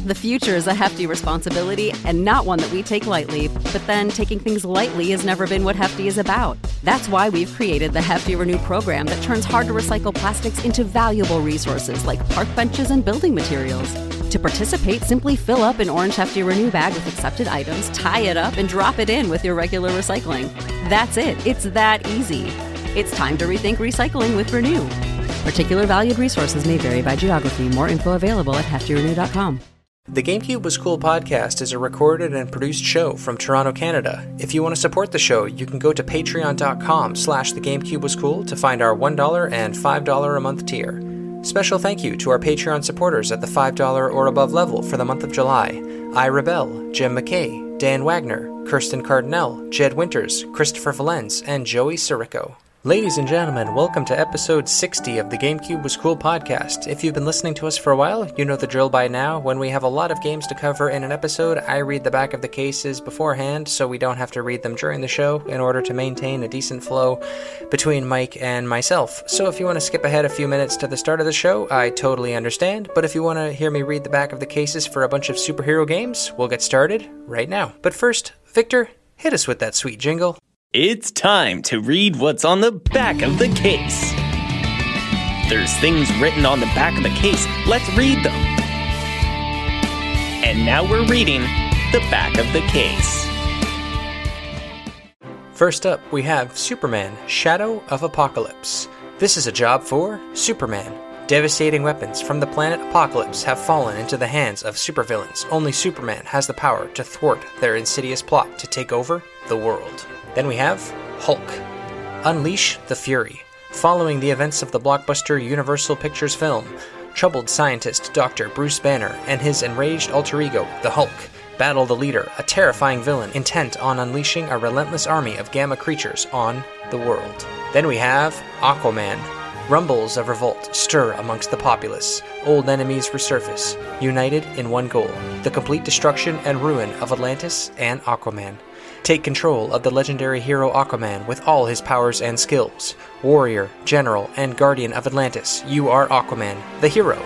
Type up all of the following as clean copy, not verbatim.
The future is a hefty responsibility and not one that we take lightly, but then taking things lightly has never been what Hefty is about. That's why we've created the Hefty Renew program that turns hard-to-recycle plastics into valuable resources like park benches and building materials. To participate, simply fill up an orange Hefty Renew bag with accepted items, tie it up, and drop it in with your regular recycling. That's it. It's that easy. It's time to rethink recycling with Renew. Particular valued resources may vary by geography. More info available at heftyrenew.com. The GameCube Was Cool podcast is a recorded and produced show from Toronto, Canada. If you want to support the show, you can go to patreon.com/thegamecubewascool to find our $1 and $5 a month tier. Special thank you to our Patreon supporters at the $5 or above level for the month of July: I Rebel, Jim McKay, Dan Wagner, Kirsten Cardinell, Jed Winters, Christopher Valenz, and Joey Sirico. Ladies and gentlemen, welcome to episode 60 of the GameCube Was Cool podcast. If you've been listening to us for a while, you know the drill by now. When we have a lot of games to cover in an episode, I read the back of the cases beforehand so we don't have to read them during the show in order to maintain a decent flow between Mike and myself. So if you want to skip ahead a few minutes to the start of the show, I totally understand. But if you want to hear me read the back of the cases for a bunch of superhero games, we'll get started right now. But first, Victor, hit us with that sweet jingle. It's time to read what's on the back of the case. There's things written on the back of the case. Let's read them. And now we're reading the back of the case. First up, we have Superman, Shadow of Apocalypse. This is a job for Superman. Devastating weapons from the planet Apokolips have fallen into the hands of supervillains. Only Superman has the power to thwart their insidious plot to take over the world. Then we have Hulk. Unleash the Fury. Following the events of the blockbuster Universal Pictures film, troubled scientist Dr. Bruce Banner and his enraged alter ego, the Hulk, battle the leader, a terrifying villain intent on unleashing a relentless army of gamma creatures on the world. Then we have Aquaman. Rumbles of revolt stir amongst the populace. Old enemies resurface, united in one goal: the complete destruction and ruin of Atlantis and Aquaman. Take control of the legendary hero Aquaman with all his powers and skills. Warrior, general, and guardian of Atlantis, you are Aquaman, the hero.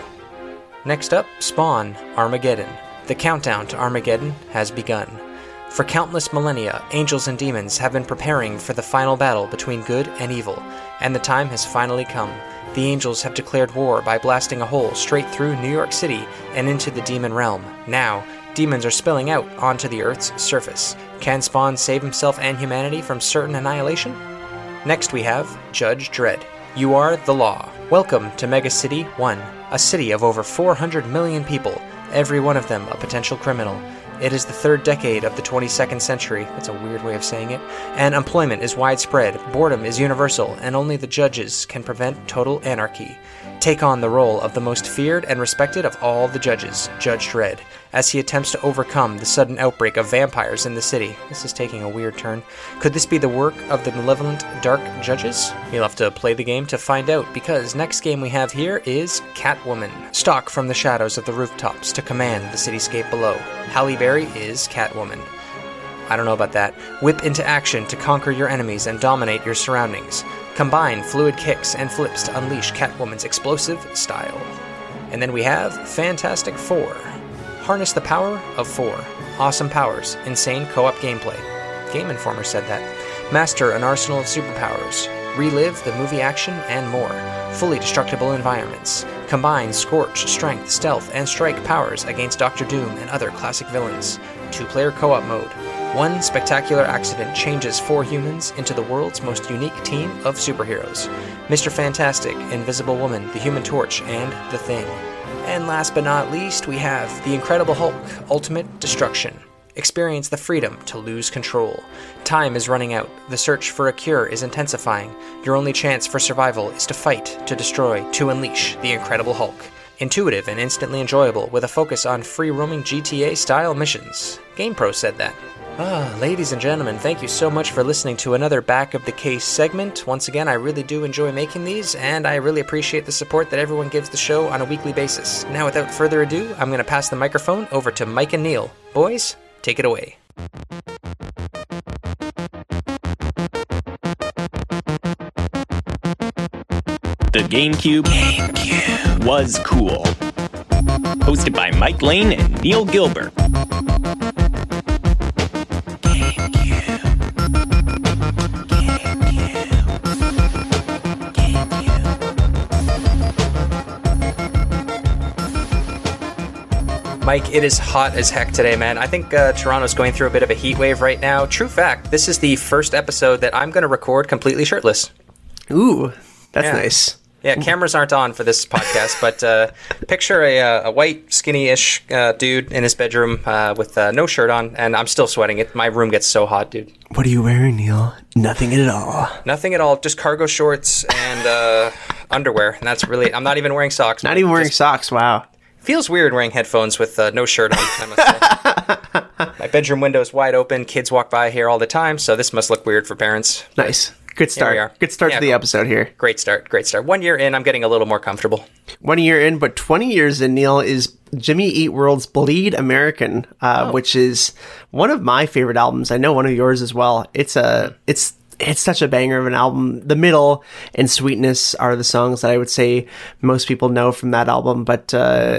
Next up, Spawn, Armageddon. The countdown to Armageddon has begun. For countless millennia, angels and demons have been preparing for the final battle between good and evil, and the time has finally come. The angels have declared war by blasting a hole straight through New York City and into the demon realm. Now, demons are spilling out onto the Earth's surface. Can Spawn save himself and humanity from certain annihilation? Next we have Judge Dredd. You are the law. Welcome to Mega City 1, a city of over 400 million people, every one of them a potential criminal. It is the third decade of the 22nd century, that's a weird way of saying it, and employment is widespread, boredom is universal, and only the judges can prevent total anarchy. Take on the role of the most feared and respected of all the judges, Judge Dredd, as he attempts to overcome the sudden outbreak of vampires in the city. This is taking a weird turn. Could this be the work of the malevolent dark judges? You'll have to play the game to find out, because next game we have here is Catwoman. Stalk from the shadows of the rooftops to command the cityscape below. Halle Berry is Catwoman. I don't know about that. Whip into action to conquer your enemies and dominate your surroundings. Combine fluid kicks and flips to unleash Catwoman's explosive style. And then we have Fantastic Four. Harness the power of 4. Awesome powers, insane co-op gameplay. Game Informer said that. Master an arsenal of superpowers. Relive the movie action and more. Fully destructible environments. Combine Scorch, Strength, Stealth, and Strike powers against Dr. Doom and other classic villains. 2-player co-op mode. One spectacular accident changes 4 humans into the world's most unique team of superheroes. Mr. Fantastic, Invisible Woman, the Human Torch, and The Thing. And last but not least, we have The Incredible Hulk, Ultimate Destruction. Experience the freedom to lose control. Time is running out. The search for a cure is intensifying. Your only chance for survival is to fight, to destroy, to unleash the Incredible Hulk. Intuitive and instantly enjoyable with a focus on free-roaming GTA-style missions. GamePro said that. Ladies and gentlemen, thank you so much for listening to another Back of the Case segment. Once again, I really do enjoy making these, and I really appreciate the support that everyone gives the show on a weekly basis. Now, without further ado, I'm going to pass the microphone over to Mike and Neil. Boys, take it away. The GameCube was cool. hosted by Mike Lane and Neil Gilbert. Mike, it is hot as heck today, man. I think Toronto's going through a bit of a heat wave right now. True fact, this is the first episode that I'm going to record completely shirtless. Ooh, that's nice. Yeah, cameras aren't on for this podcast, but picture a white, skinny-ish dude in his bedroom with no shirt on, and I'm still sweating. My room gets so hot, dude. What are you wearing, Neil? Nothing at all. Nothing at all. Just cargo shorts and underwear, and that's really... I'm not even wearing socks. Not even wearing socks, wow. Feels weird wearing headphones with no shirt on, I must say. My bedroom window is wide open. Kids walk by here all the time, so this must look weird for parents. Nice. Good start. Good start to the episode here. Great start. 1 year in, I'm getting a little more comfortable. 1 year in, but 20 years in, Neil, is Jimmy Eat World's Bleed American, which is one of my favorite albums. I know one of yours as well. It's such a banger of an album. The Middle and Sweetness are the songs that I would say most people know from that album, but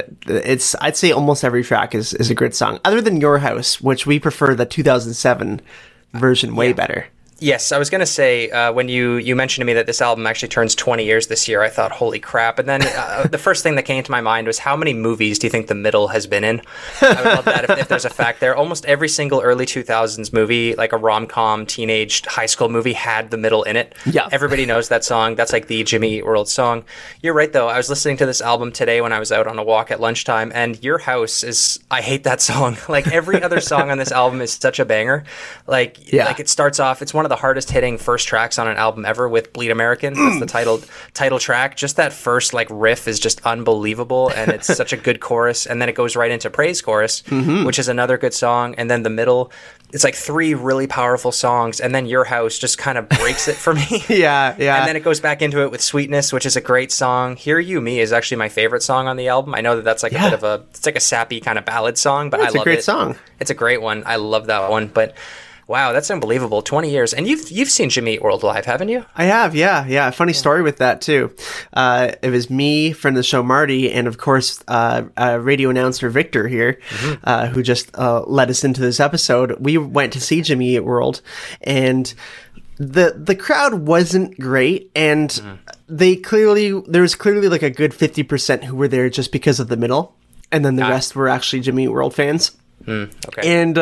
I'd say almost every track is a good song, other than Your House, which we prefer the 2007 version way better. Yes, I was going to say, when you mentioned to me that this album actually turns 20 years this year, I thought, holy crap. And then the first thing that came to my mind was, how many movies do you think The Middle has been in? I would love that if there's a fact there. Almost every single early 2000s movie, like a rom-com, teenage, high school movie, had The Middle in it. Yeah. Everybody knows that song. That's like the Jimmy Eat World song. You're right, though. I was listening to this album today when I was out on a walk at lunchtime, and Your House is... I hate that song. Like, every other song on this album is such a banger. Like it starts off... It's one of the hardest hitting first tracks on an album ever with Bleed American. That's the title track. Just that first like riff is just unbelievable, and it's such a good chorus, and then it goes right into Praise Chorus, which is another good song, and then The Middle. It's like three really powerful songs, and then Your House just kind of breaks it for me. Yeah. And then it goes back into it with Sweetness, which is a great song. Hear You Me is actually my favorite song on the album. I know that's like a bit of it's like a sappy kind of ballad song, but I love it. It's a great song. It's a great one. I love that one, but wow, that's unbelievable. 20 years. And you've seen Jimmy Eat World live, haven't you? I have, yeah. Funny story with that, too. It was me, friend of the show, Marty, and, of course, radio announcer Victor here, who just led us into this episode. We went to see Jimmy Eat World, and the crowd wasn't great, and there was clearly like a good 50% who were there just because of The Middle, and then the rest were actually Jimmy Eat World fans. Okay. And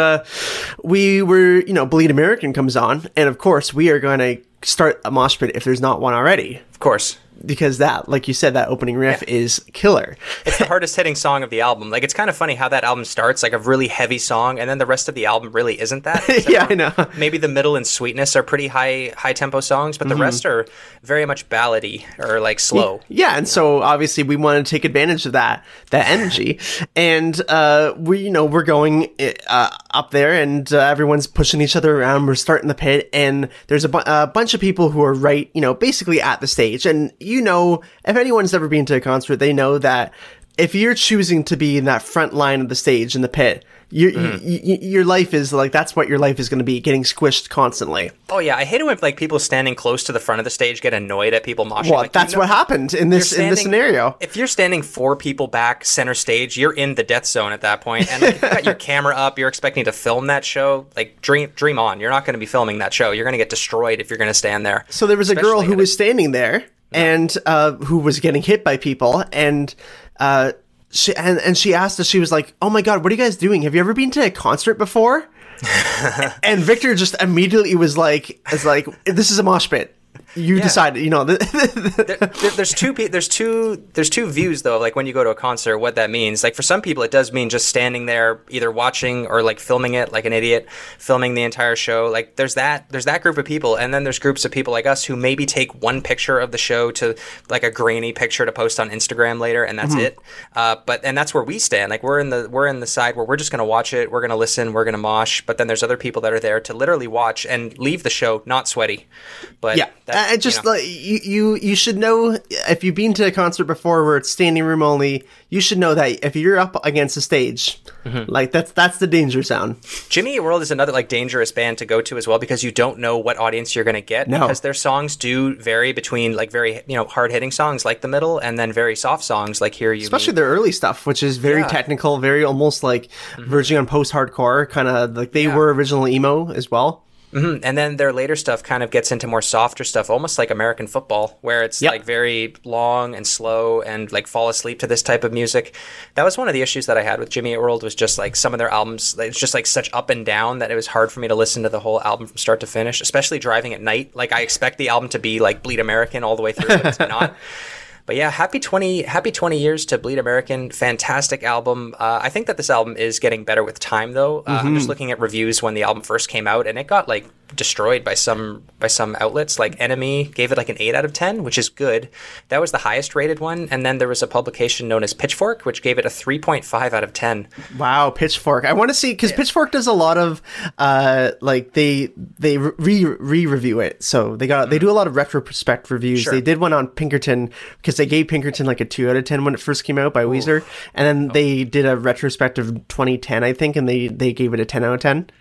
we were, Bleed American comes on, and of course we are going to start a mosh pit if there's not one already. Of course. Because that, like you said, that opening riff is killer. It's the hardest hitting song of the album. Like, it's kind of funny how that album starts, like a really heavy song, and then the rest of the album really isn't that. Yeah, I know. Maybe The Middle and Sweetness are pretty high tempo songs, but the rest are very much ballady or like slow. Yeah, and so obviously we want to take advantage of that energy, and we're going up there, and everyone's pushing each other around. We're starting the pit, and there's a bunch of people who are right, basically at the stage, and if anyone's ever been to a concert, they know that if you're choosing to be in that front line of the stage in the pit, your life is like, that's what your life is going to be, getting squished constantly. Oh yeah, I hate it when like people standing close to the front of the stage get annoyed at people moshing. Well, like, that's what happened in this scenario. If you're standing 4 people back center stage, you're in the death zone at that point. And like, if you've got your camera up, you're expecting to film that show. Like dream on. You're not going to be filming that show. You're going to get destroyed if you're going to stand there. So there was a girl who was standing there and who was getting hit by people, and she asked us, she was like, "Oh my God, what are you guys doing? Have you ever been to a concert before?" And Victor just immediately was like, "This is a mosh pit. You decided, there's two views though, like when you go to a concert, what that means. Like for some people it does mean just standing there either watching or like filming it like an idiot, filming the entire show. Like there's that group of people, and then there's groups of people like us who maybe take one picture of the show to like a grainy picture to post on Instagram later, and that's it. And that's where we stand. Like we're in the side where we're just gonna watch it, we're gonna listen, we're gonna mosh, but then there's other people that are there to literally watch and leave the show not sweaty. But I just like you should know, if you've been to a concert before where it's standing room only, you should know that if you're up against a stage, like that's the danger zone. Jimmy Eat World is another like dangerous band to go to as well, because you don't know what audience you're going to get. No. Because their songs do vary between like very hard hitting songs like The Middle and then very soft songs like Here You Especially Meet. their early stuff, which is very technical, very almost like verging on post-hardcore, kind of like they were original emo as well. And then their later stuff kind of gets into more softer stuff, almost like American football, where it's like very long and slow and like fall asleep to this type of music. That was one of the issues that I had with Jimmy Eat World, was just like some of their albums, it's just like such up and down that it was hard for me to listen to the whole album from start to finish, especially driving at night. Like I expect the album to be like Bleed American all the way through, but it's not. But yeah, happy 20 years to Bleed American. Fantastic album. I think that this album is getting better with time, though. I'm just looking at reviews when the album first came out, and it got like destroyed by some outlets. Like Enemy gave it like an 8 out of 10, which is good. That was the highest rated one. And then there was a publication known as Pitchfork, which gave it a 3.5 out of 10. Wow, Pitchfork. I want to see, because Pitchfork does a lot of like they re-review it. So they do a lot of retrospect reviews. Sure. They did one on Pinkerton, because they gave Pinkerton like a 2 out of 10 when it first came out by Weezer. And then they did a retrospective 2010, I think, and they gave it a 10 out of 10.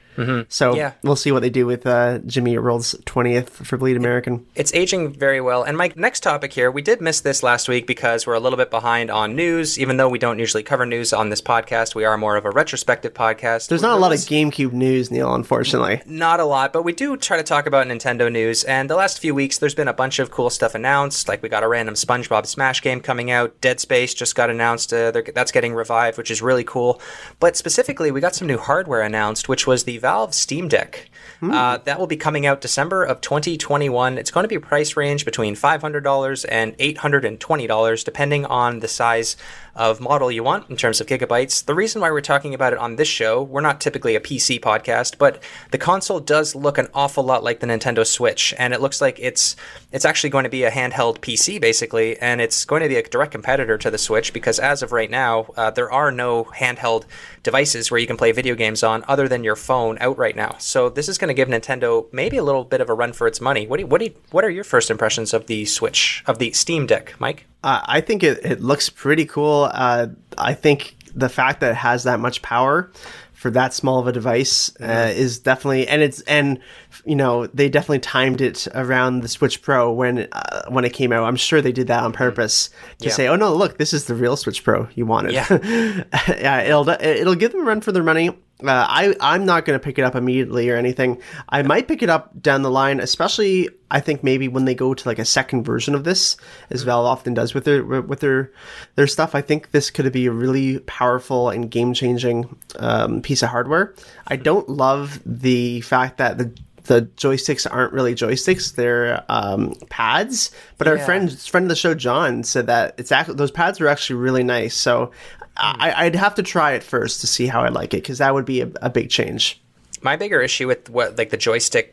So we'll see what they do with Jimmy Eat World's 20th for Bleed American. It's aging very well. And Mike, next topic here, we did miss this last week because we're a little bit behind on news. Even though we don't usually cover news on this podcast, we are more of a retrospective podcast. There's not a lot of GameCube news, Neil, unfortunately. Not a lot, but we do try to talk about Nintendo news. And the last few weeks, there's been a bunch of cool stuff announced. Like we got a random SpongeBob Smash game coming out. Dead Space just got announced. That's getting revived, which is really cool. But specifically, we got some new hardware announced, which was the Valve Steam Deck. That will be coming out December of 2021. It's going to be a price range between $500 and $820, depending on the size of model you want in terms of gigabytes. The reason why we're talking about it on this show, we're not typically a PC podcast, but the console does look an awful lot like the Nintendo Switch, and it looks like it's actually going to be a handheld PC, basically, and it's going to be a direct competitor to the Switch, because as of right now, there are no handheld devices where you can play video games on other than your phone out right now. So this is going to give Nintendo maybe a little bit of a run for its money. What are your first impressions of the Switch, of the Steam Deck, Mike? I think it looks pretty cool. I think the fact that it has that much power for that small of a device is definitely, and they definitely timed it around the Switch Pro when it came out. I'm sure they did that on purpose to say, oh no, look, this is the real Switch Pro you wanted. Yeah, it'll give them a run for their money. I'm not going to pick it up immediately or anything. I might pick it up down the line, especially I think maybe when they go to like a second version of this, as Valve often does with their stuff. I think this could be a really powerful and game changing piece of hardware. I don't love the fact that the joysticks aren't really joysticks; they're pads. But our friend of the show, John, said that those pads are actually really nice. So I'd have to try it first to see how I like it, because that would be a big change. My bigger issue with the joystick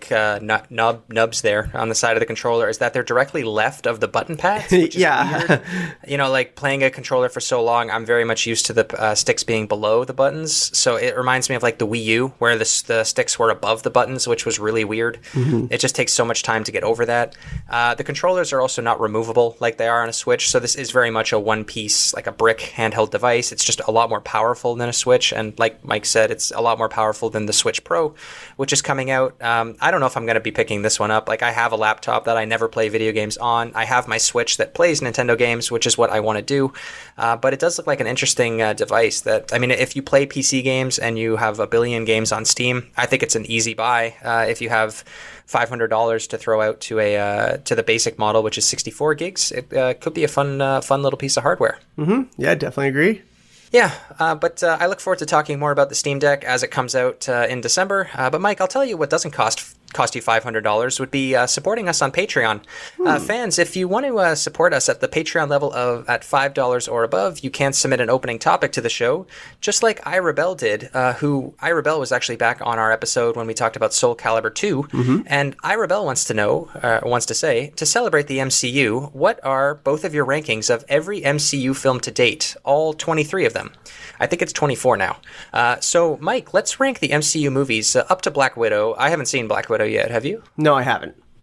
nubs there on the side of the controller is that they're directly left of the button pads, which is weird. Like playing a controller for so long, I'm very much used to the sticks being below the buttons. So it reminds me of like the Wii U, where the sticks were above the buttons, which was really weird. It just takes so much time to get over that. The controllers are also not removable like they are on a Switch, so this is very much a one-piece, like a brick handheld device. It's just a lot more powerful than a Switch, and like Mike said, it's a lot more powerful than the Switch Pro, which is coming out. I don't know if I'm going to be picking this one up. Like, I have a laptop that I never play video games on. I have my Switch that plays Nintendo games, which is what I want to do. But it does look like an interesting device that, I mean, if you play PC games and you have a billion games on Steam, I think it's an easy buy. If you have $500 to throw out to the basic model, which is 64 gigs, it could be a fun little piece of hardware. Yeah, definitely agree. Yeah, but I look forward to talking more about the Steam Deck as it comes out in December. But Mike, I'll tell you what doesn't cost you $500 would be supporting us on Patreon. Fans, if you want to support us at the Patreon level at $5 or above, you can submit an opening topic to the show, just like iRebel did, iRebel was actually back on our episode when we talked about Soul Calibur 2, and iRebel wants to say, to celebrate the MCU, what are both of your rankings of every MCU film to date, all 23 of them? I think it's 24 now. So, Mike, let's rank the MCU movies up to Black Widow. I haven't seen Black Widow yet. Have you? No, I haven't.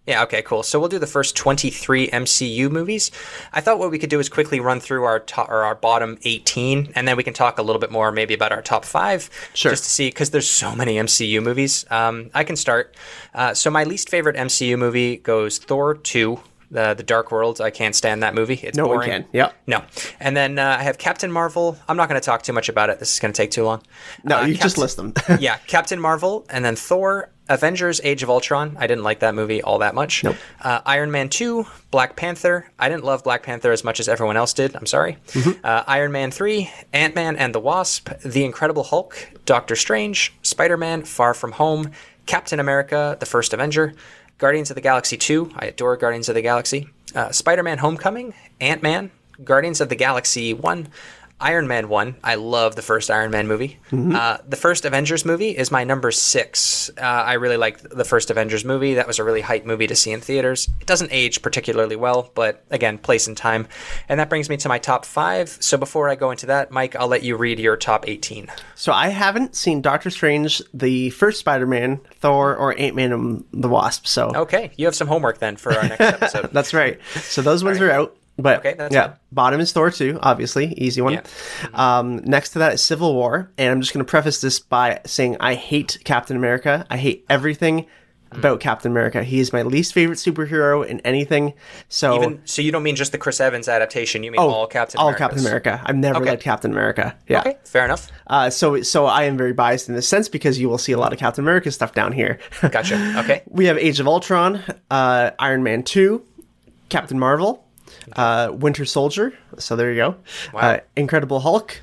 Yeah, okay, cool. So we'll do the first 23 MCU movies. I thought what we could do is quickly run through our our bottom 18, and then we can talk a little bit more maybe about our top 5. Sure. Just to see, because there's so many MCU movies. I can start. So my least favorite MCU movie goes Thor 2. The Dark World. I can't stand that movie. It's No boring. one can. Yep. No. And then I have Captain Marvel. I'm not going to talk too much about it. This is going to take too long. No, you just list them. Yeah, Captain Marvel, and then Thor, Avengers, Age of Ultron. I didn't like that movie all that much. Nope. Iron Man 2, Black Panther. I didn't love Black Panther as much as everyone else did. I'm sorry. Iron Man 3, Ant-Man and the Wasp, The Incredible Hulk, Doctor Strange, Spider-Man, Far From Home, Captain America, The First Avenger, Guardians of the Galaxy 2. I adore Guardians of the Galaxy. Spider-Man Homecoming, Ant-Man, Guardians of the Galaxy 1, Iron Man 1. I love the first Iron Man movie. The first Avengers movie is my number 6. I really liked the first Avengers movie. That was a really hype movie to see in theaters. It doesn't age particularly well, but again, place and time. And that brings me to my top 5. So before I go into that, Mike, I'll let you read your top 18. So I haven't seen Doctor Strange, the first Spider-Man, Thor, or Ant-Man and the Wasp. So Okay, you have some homework then for our next episode. that's right. So those ones are out. But Okay, that's yeah, fine. bottom is Thor 2, obviously, easy one. Yeah. Next to that is Civil War, and I'm just going to preface this by saying I hate Captain America. I hate everything about Captain America. He is my least favorite superhero in anything. So So you don't mean just the Chris Evans adaptation, you mean all Captain all Americas. Captain America. I've never Okay. liked Captain America. Yeah. Okay, fair enough. So I am very biased in this sense because you will see a lot of Captain America stuff down here. Gotcha. Okay. We have Age of Ultron, Iron Man 2, Captain Marvel, Winter Soldier. So there you go. Wow. Incredible Hulk,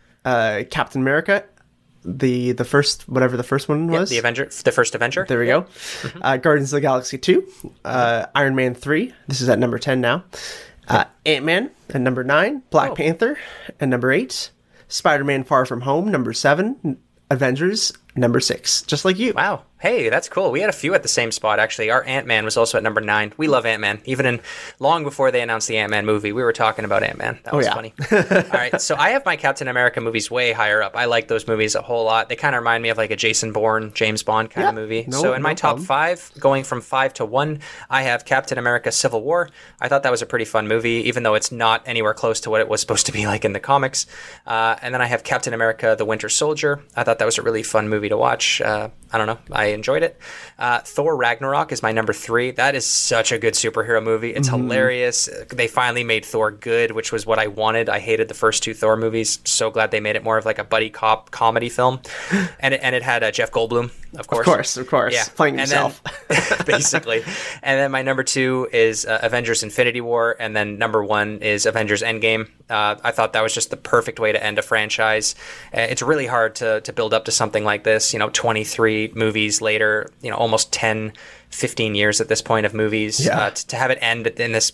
Captain America, the first, whatever the first one was. The first Avenger. There we go. Guardians of the Galaxy 2, Iron Man 3. This is at number 10 now. Ant-Man at number 9, Black Panther at number 8, Spider-Man Far From Home, number 7, Avengers, number 6. Just like you. Wow. Hey, that's cool. We had a few at the same spot, actually. Our Ant-Man was also at number 9. We love Ant-Man. Even long before they announced the Ant-Man movie, we were talking about Ant-Man. That was yeah. funny. All right, so I have my Captain America movies way higher up. I like those movies a whole lot. They kind of remind me of like a Jason Bourne, James Bond kind of movie. So in my top problem. 5, going from 5 to 1, I have Captain America Civil War. I thought that was a pretty fun movie, even though it's not anywhere close to what it was supposed to be like in the comics. And then I have Captain America The Winter Soldier. I thought that was a really fun movie to watch. I don't know. I enjoyed it. Thor Ragnarok is my number 3. That is such a good superhero movie. It's hilarious. They finally made Thor good, which was what I wanted. I hated the first 2 Thor movies. So glad they made it more of like a buddy cop comedy film. And it had Jeff Goldblum, of course. Of course. Yeah. Playing And yourself. then- basically. And then my number 2 is Avengers Infinity War. And then number 1 is Avengers Endgame. I thought that was just the perfect way to end a franchise. It's really hard to build up to something like this, 23 movies later, almost 10, 15 years at this point of movies. Yeah. To have it end in this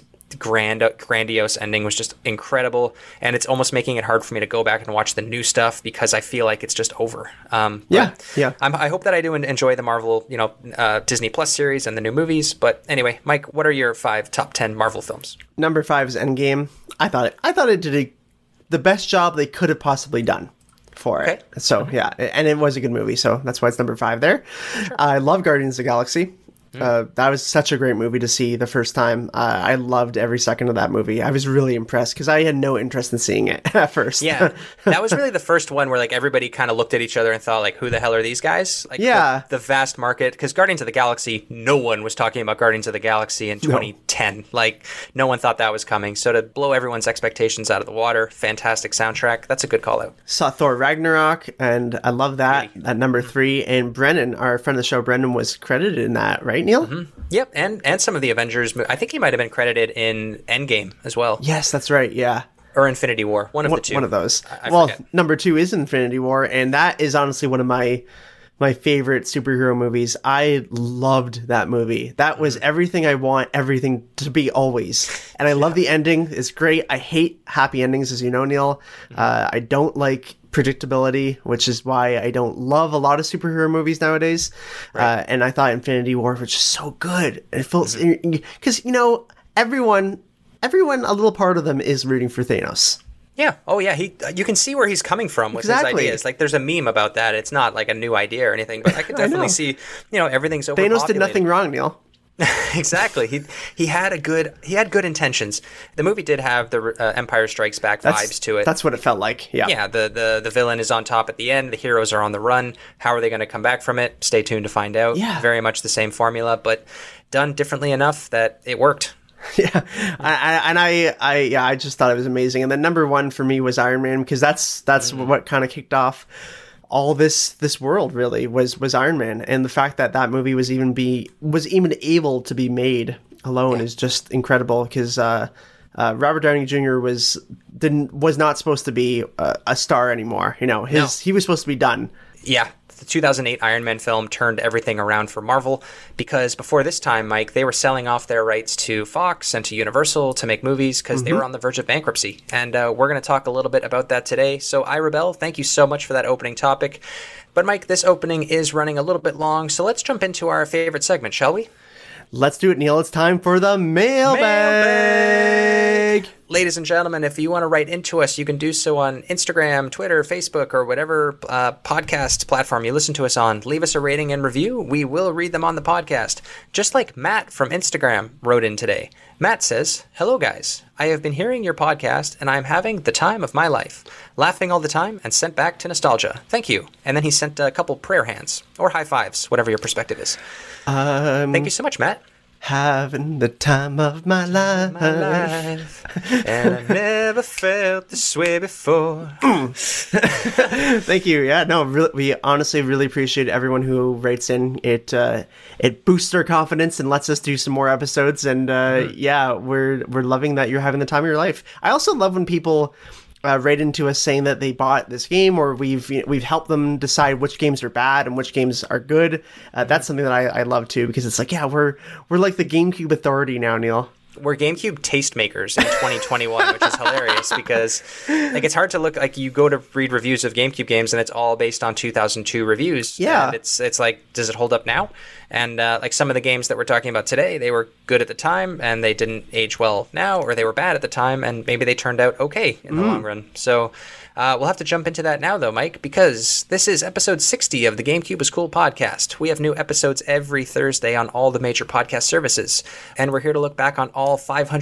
grandiose ending was just incredible, and it's almost making it hard for me to go back and watch the new stuff because I feel like it's just over. Yeah. I hope that I do enjoy the Marvel, Disney Plus series and the new movies. But anyway, Mike, what are your 5 top 10 Marvel films? Number 5 is Endgame. I thought it did the best job they could have possibly done for it. Okay. So yeah, and it was a good movie, so that's why it's number 5 there. I love Guardians of the Galaxy. That was such a great movie to see the first time. I loved every second of that movie. I was really impressed because I had no interest in seeing it at first. Yeah, that was really the first one where like everybody kind of looked at each other and thought like, who the hell are these guys? Like, Yeah. the vast market, because Guardians of the Galaxy, no one was talking about Guardians of the Galaxy in 2010. Like, no one thought that was coming. So to blow everyone's expectations out of the water, fantastic soundtrack. That's a good call out. Saw Thor Ragnarok, and I love that at number 3. And Brennan, our friend of the show, Brendan, was credited in that, right, Neil? Yep, and some of the Avengers. I think he might have been credited in Endgame as well, Yes, that's right. Yeah. or Infinity War. One of the two. One of those. I Well, forget. number 2 is Infinity War, and that is honestly one of my favorite superhero movies. I loved that movie. That was everything I want everything to be always. And I love the ending. It's great. I hate happy endings, as you know, Neil. I don't like predictability, which is why I don't love a lot of superhero movies nowadays. And I thought Infinity War was just so good. It feels because everyone, a little part of them is rooting for Thanos. Yeah. Oh, yeah. You can see where he's coming from with Exactly. his ideas. Like, there's a meme about that. It's not like a new idea or anything, but I could definitely see, everything's overpopulated. Thanos did nothing wrong, Neil. Exactly. He had good intentions. The movie did have the Empire Strikes Back vibes to it. That's what it felt like. Yeah. Yeah. The villain is on top at the end. The heroes are on the run. How are they going to come back from it? Stay tuned to find out. Yeah. Very much the same formula, but done differently enough that it worked. Yeah, I just thought it was amazing. And then number one for me was Iron Man, because that's what kind of kicked off all this world. Really was Iron Man, and the fact that movie was even able to be made alone is just incredible. Because Robert Downey Jr. was not supposed to be a star anymore. He was supposed to be done. Yeah. The 2008 Iron Man film turned everything around for Marvel, because before this time, Mike, they were selling off their rights to Fox and to Universal to make movies because they were on the verge of bankruptcy. And we're going to talk a little bit about that today. So I Rebel, thank you so much for that opening topic. But Mike, this opening is running a little bit long, so let's jump into our favorite segment, shall we? Let's do it, Neil. It's time for the mailbag. Ladies and gentlemen, if you want to write into us, you can do so on Instagram, Twitter, Facebook, or whatever podcast platform you listen to us on. Leave us a rating and review. We will read them on the podcast. Just like Matt from Instagram wrote in today. Matt says, "Hello, guys. I have been hearing your podcast, and I'm having the time of my life. Laughing all the time and sent back to nostalgia. Thank you." And then he sent a couple prayer hands, or high fives, whatever your perspective is. Thank you so much, Matt. Having the time of my life. And I never felt this way before. Thank you. Yeah, no, we honestly really appreciate everyone who writes in. It boosts our confidence and lets us do some more episodes. And we're loving that you're having the time of your life. I also love when people write into us saying that they bought this game, or we've helped them decide which games are bad and which games are good. That's something that I love too, because it's like, yeah, we're like the GameCube authority now, Neil. We're GameCube tastemakers in 2021, which is hilarious because it's hard to look, you go to read reviews of GameCube games and it's all based on 2002 reviews. Yeah. And it's like, does it hold up now? And some of the games that we're talking about today, they were good at the time and they didn't age well now, or they were bad at the time and maybe they turned out okay in the long run. So we'll have to jump into that now, though, Mike, because this is episode 60 of the GameCube is Cool podcast. We have new episodes every Thursday on all the major podcast services, and we're here to look back on all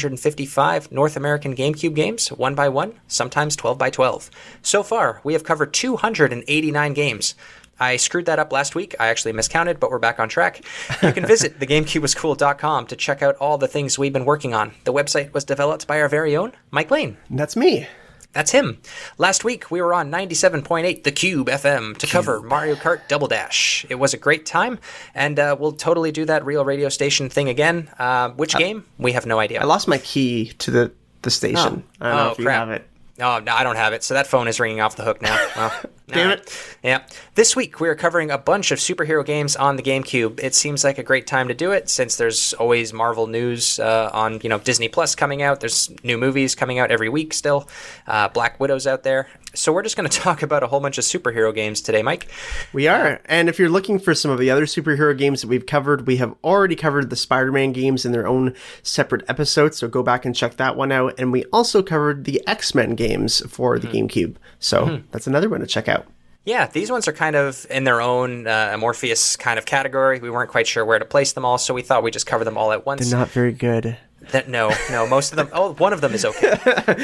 555 North American GameCube games, one by one, sometimes 12 by 12. So far, we have covered 289 games. I screwed that up last week. I actually miscounted, but we're back on track. You can visit thegamecubewascool.com to check out all the things we've been working on. The website was developed by our very own Mike Lane. That's me. That's him. Last week, we were on 97.8 The Cube FM to cover Mario Kart Double Dash. It was a great time, and we'll totally do that real radio station thing again. Which game? We have no idea. I lost my key to the station. I don't know if you have it. Oh, no, I don't have it. So that phone is ringing off the hook now. Well, damn it. Yeah. This week, we're covering a bunch of superhero games on the GameCube. It seems like a great time to do it since there's always Marvel news on, Disney Plus coming out. There's new movies coming out every week still. Black Widow's out there. So we're just going to talk about a whole bunch of superhero games today, Mike. We are. And if you're looking for some of the other superhero games that we've covered, we have already covered the Spider-Man games in their own separate episodes. So go back and check that one out. And we also covered the X-Men games for the GameCube. So that's another one to check out. Yeah, these ones are kind of in their own Morpheus kind of category. We weren't quite sure where to place them all, so we thought we'd just cover them all at once. They're not very good. No, most of them. Oh, one of them is okay.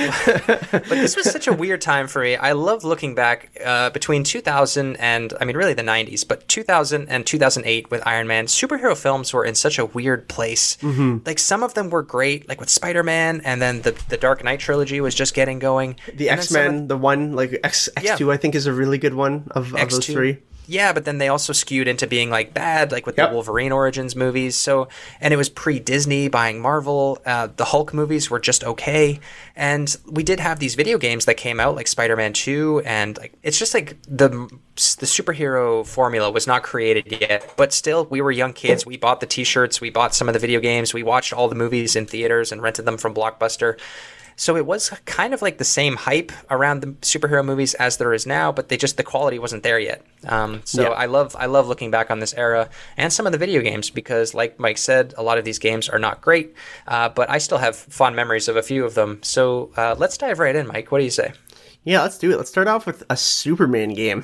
But this was such a weird time for me. I love looking back between 2000 and, really the 90s, but 2000 and 2008 with Iron Man. Superhero films were in such a weird place. Mm-hmm. Like, some of them were great, like with Spider-Man, and then the Dark Knight trilogy was just getting going. The X-Men, the one, like X2, I think is a really good one of those three. Yeah, but then they also skewed into being bad, with the Wolverine Origins movies. So, and it was pre-Disney buying Marvel. The Hulk movies were just okay, and we did have these video games that came out, like Spider-Man 2, and it's just the superhero formula was not created yet. But still, we were young kids. We bought the T-shirts, we bought some of the video games, we watched all the movies in theaters and rented them from Blockbuster. So it was kind of like the same hype around the superhero movies as there is now, but the quality wasn't there yet. I love looking back on this era and some of the video games because, like Mike said, a lot of these games are not great, but I still have fond memories of a few of them. So let's dive right in, Mike. What do you say? Yeah, let's do it. Let's start off with a Superman game.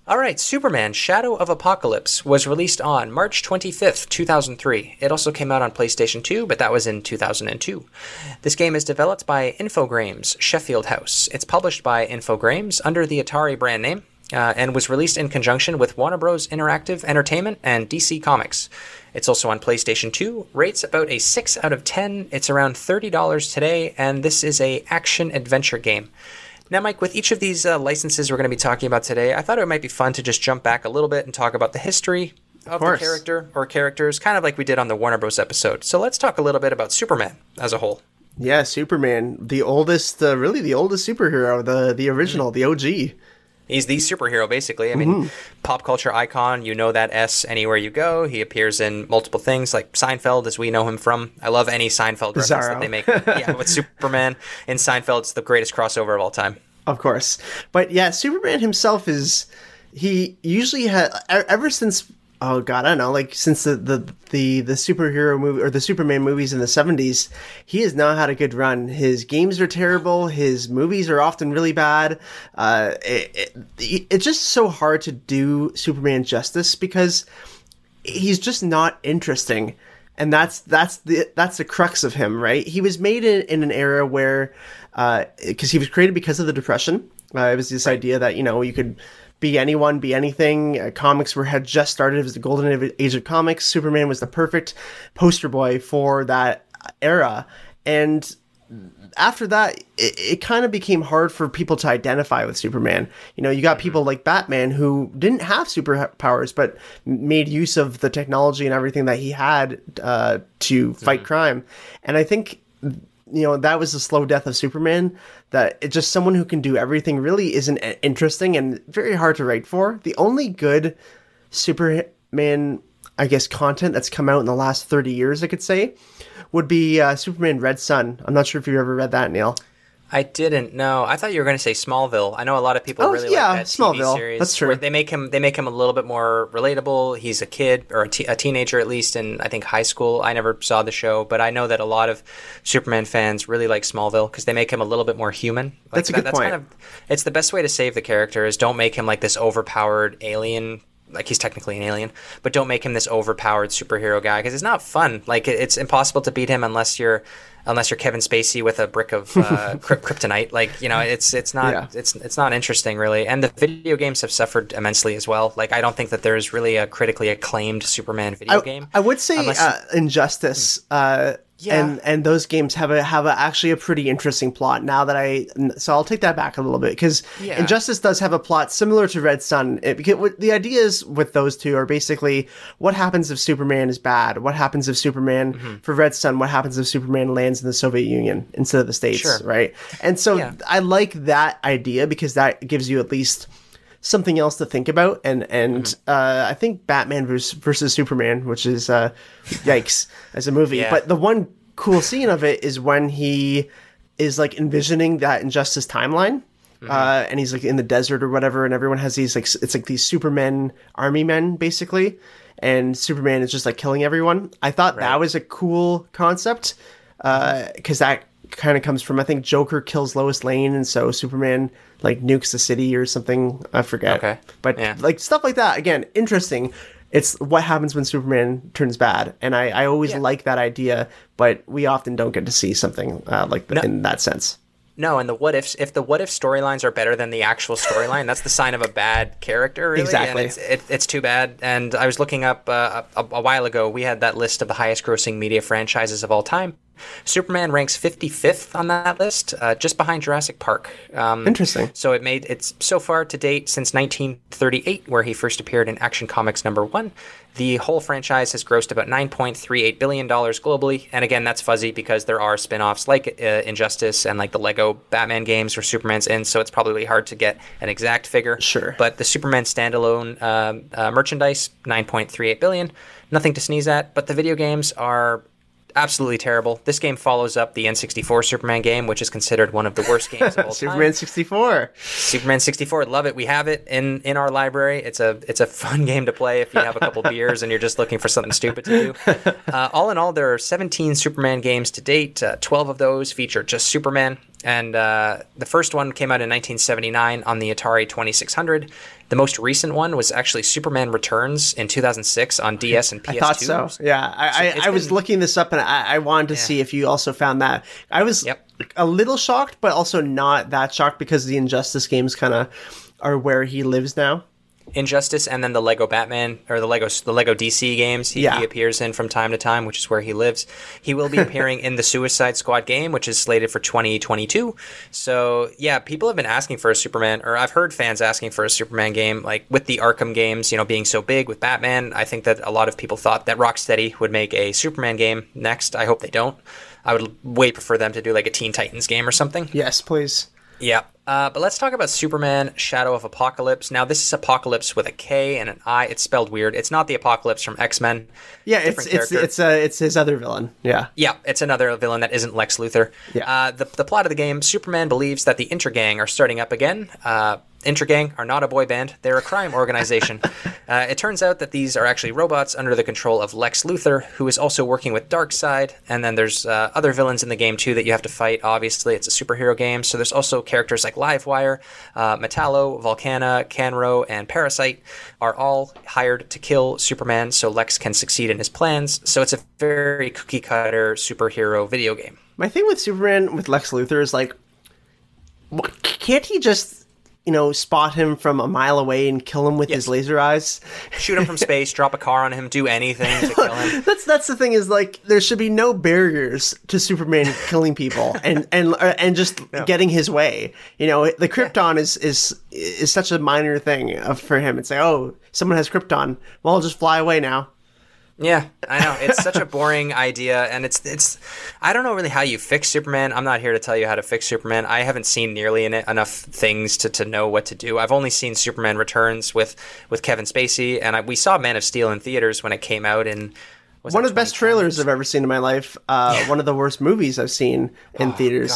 All right, Superman Shadow of Apocalypse was released on March 25th, 2003. It also came out on PlayStation 2, but that was in 2002. This game is developed by Infogrames Sheffield House. It's published by Infogrames under the Atari brand name and was released in conjunction with Warner Bros. Interactive Entertainment and DC Comics. It's also on PlayStation 2, rates about a 6 out of 10. It's around $30 today, and this is a action-adventure game. Now, Mike, with each of these licenses we're going to be talking about today, I thought it might be fun to just jump back a little bit and talk about the history of the character or characters, kind of like we did on the Warner Bros. Episode. So let's talk a little bit about Superman as a whole. Yeah, Superman, the oldest, really the oldest superhero, the original, the OG. He's the superhero, basically. I mean, pop culture icon, you know that S anywhere you go. He appears in multiple things, like Seinfeld, as we know him from. I love any Seinfeld reference that they make. Yeah, with Superman in Seinfeld, it's the greatest crossover of all time. Of course. But yeah, Superman himself he usually had, ever since, oh God, I don't know, like since the superhero movie or the Superman movies in the 70s, he has not had a good run. His games are terrible. His movies are often really bad. It's just so hard to do Superman justice because he's just not interesting. And that's the crux of him, right? He was made in an era where, because he was created because of the Depression. It was this idea that, you could be anyone, be anything. Comics had just started. It was the golden age of comics. Superman was the perfect poster boy for that era. And after that, it kind of became hard for people to identify with Superman. You got people like Batman who didn't have superpowers, but made use of the technology and everything that he had to fight crime. And I think, that was the slow death of Superman, that it's just someone who can do everything really isn't interesting and very hard to write for. The only good Superman, I guess, content that's come out in the last 30 years, I could say, would be Superman Red Son. I'm not sure if you've ever read that, Neil. I didn't know. I thought you were going to say Smallville. I know a lot of people really like that Smallville. TV series. That's true. They make him a little bit more relatable. He's a kid or a teenager, at least in I think high school. I never saw the show, but I know that a lot of Superman fans really like Smallville because they make him a little bit more human. That's a good point. It's the best way to save the character is don't make him like this overpowered alien. Like he's technically an alien, but don't make him this overpowered superhero guy because it's not fun. Like it's impossible to beat him unless you're Kevin Spacey with a brick of kryptonite. Like it's not interesting really. And the video games have suffered immensely as well. Like I don't think that there's really a critically acclaimed Superman video game. I would say Injustice. Yeah. And those games have actually a pretty interesting plot. So I'll take that back a little bit because Injustice does have a plot similar to Red Son. Because the ideas with those two are basically what happens if Superman is bad, what happens if Superman for Red Son, what happens if Superman lands in the Soviet Union instead of the States, right? And so I like that idea because that gives you at least something else to think about, and I think Batman versus Superman, which is yikes as a movie. But the one cool scene of it is when he is like envisioning that Injustice timeline, and he's like in the desert or whatever, and everyone has these it's like these Supermen army men basically, and Superman is just like killing everyone. I thought that was a cool concept because that kind of comes from, I think Joker kills Lois Lane, and so Superman like nukes the city or something. I forget. Okay. But like stuff like that, again, interesting. It's what happens when Superman turns bad. And I always like that idea, but we often don't get to see something in that sense. No, and if the what if storylines are better than the actual storyline, that's the sign of a bad character, really. Exactly. And it's too bad. And I was looking up a while ago, we had that list of the highest grossing media franchises of all time. Superman ranks 55th on that list, just behind Jurassic Park. Interesting. So it's so far to date since 1938, where he first appeared in Action Comics #1. The whole franchise has grossed about $9.38 billion globally. And again, that's fuzzy because there are spin-offs like Injustice and like the Lego Batman games where Superman's in, so it's probably hard to get an exact figure. Sure. But the Superman standalone merchandise, $9.38 billion. Nothing to sneeze at, but the video games are absolutely terrible. This game follows up the N64 Superman game, which is considered one of the worst games of all time. Superman 64. Superman 64, love it. We have it in our library. It's a fun game to play if you have a couple beers and you're just looking for something stupid to do. All in all, there are 17 Superman games to date. 12 of those feature just Superman. And the first one came out in 1979 on the Atari 2600. The most recent one was actually Superman Returns in 2006 on DS and PS2. I thought so. Yeah, I was looking this up, and I wanted to see if you also found that. I was a little shocked, but also not that shocked because the Injustice games kind of are where he lives now. Injustice, and then the Lego Batman or the Lego DC games he appears in from time to time, which is where he lives. He will be appearing in the Suicide Squad game, which is slated for 2022. So yeah, people have been asking for a Superman, or I've heard fans asking for a Superman game, like with the Arkham games, being so big with Batman. I think that a lot of people thought that Rocksteady would make a Superman game next. I hope they don't. I would way prefer them to do like a Teen Titans game or something. Yes, please. Yeah, but let's talk about Superman Shadow of Apocalypse. Now, this is Apocalypse with a K and an I. It's spelled weird. It's not the Apocalypse from X-Men. Yeah, it's his other villain. Yeah. Yeah, it's another villain that isn't Lex Luthor. Yeah. The plot of the game, Superman believes that the Intergang are starting up again. Intergang are not a boy band. They're a crime organization. It turns out that these are actually robots under the control of Lex Luthor, who is also working with Darkseid. And then there's other villains in the game, too, that you have to fight. Obviously, it's a superhero game. So there's also characters like Livewire, Metallo, Volcana, Canro, and Parasite are all hired to kill Superman so Lex can succeed in his plans. So it's a very cookie-cutter superhero video game. My thing with Superman with Lex Luthor is like, can't he just spot him from a mile away and kill him with his laser eyes? Shoot him from space, drop a car on him, do anything to kill him. That's the thing is, like, there should be no barriers to Superman killing people and just getting his way. The Krypton is such a minor thing for him. It's like, oh, someone has Krypton. Well, I'll just fly away now. Yeah, I know. It's such a boring idea, and it's I don't know really how you fix Superman. I'm not here to tell you how to fix Superman. I haven't seen nearly enough things to know what to do. I've only seen Superman Returns with Kevin Spacey, and we saw Man of Steel in theaters when it came out, and one of the best trailers I've ever seen in my life. One of the worst movies I've seen in theaters.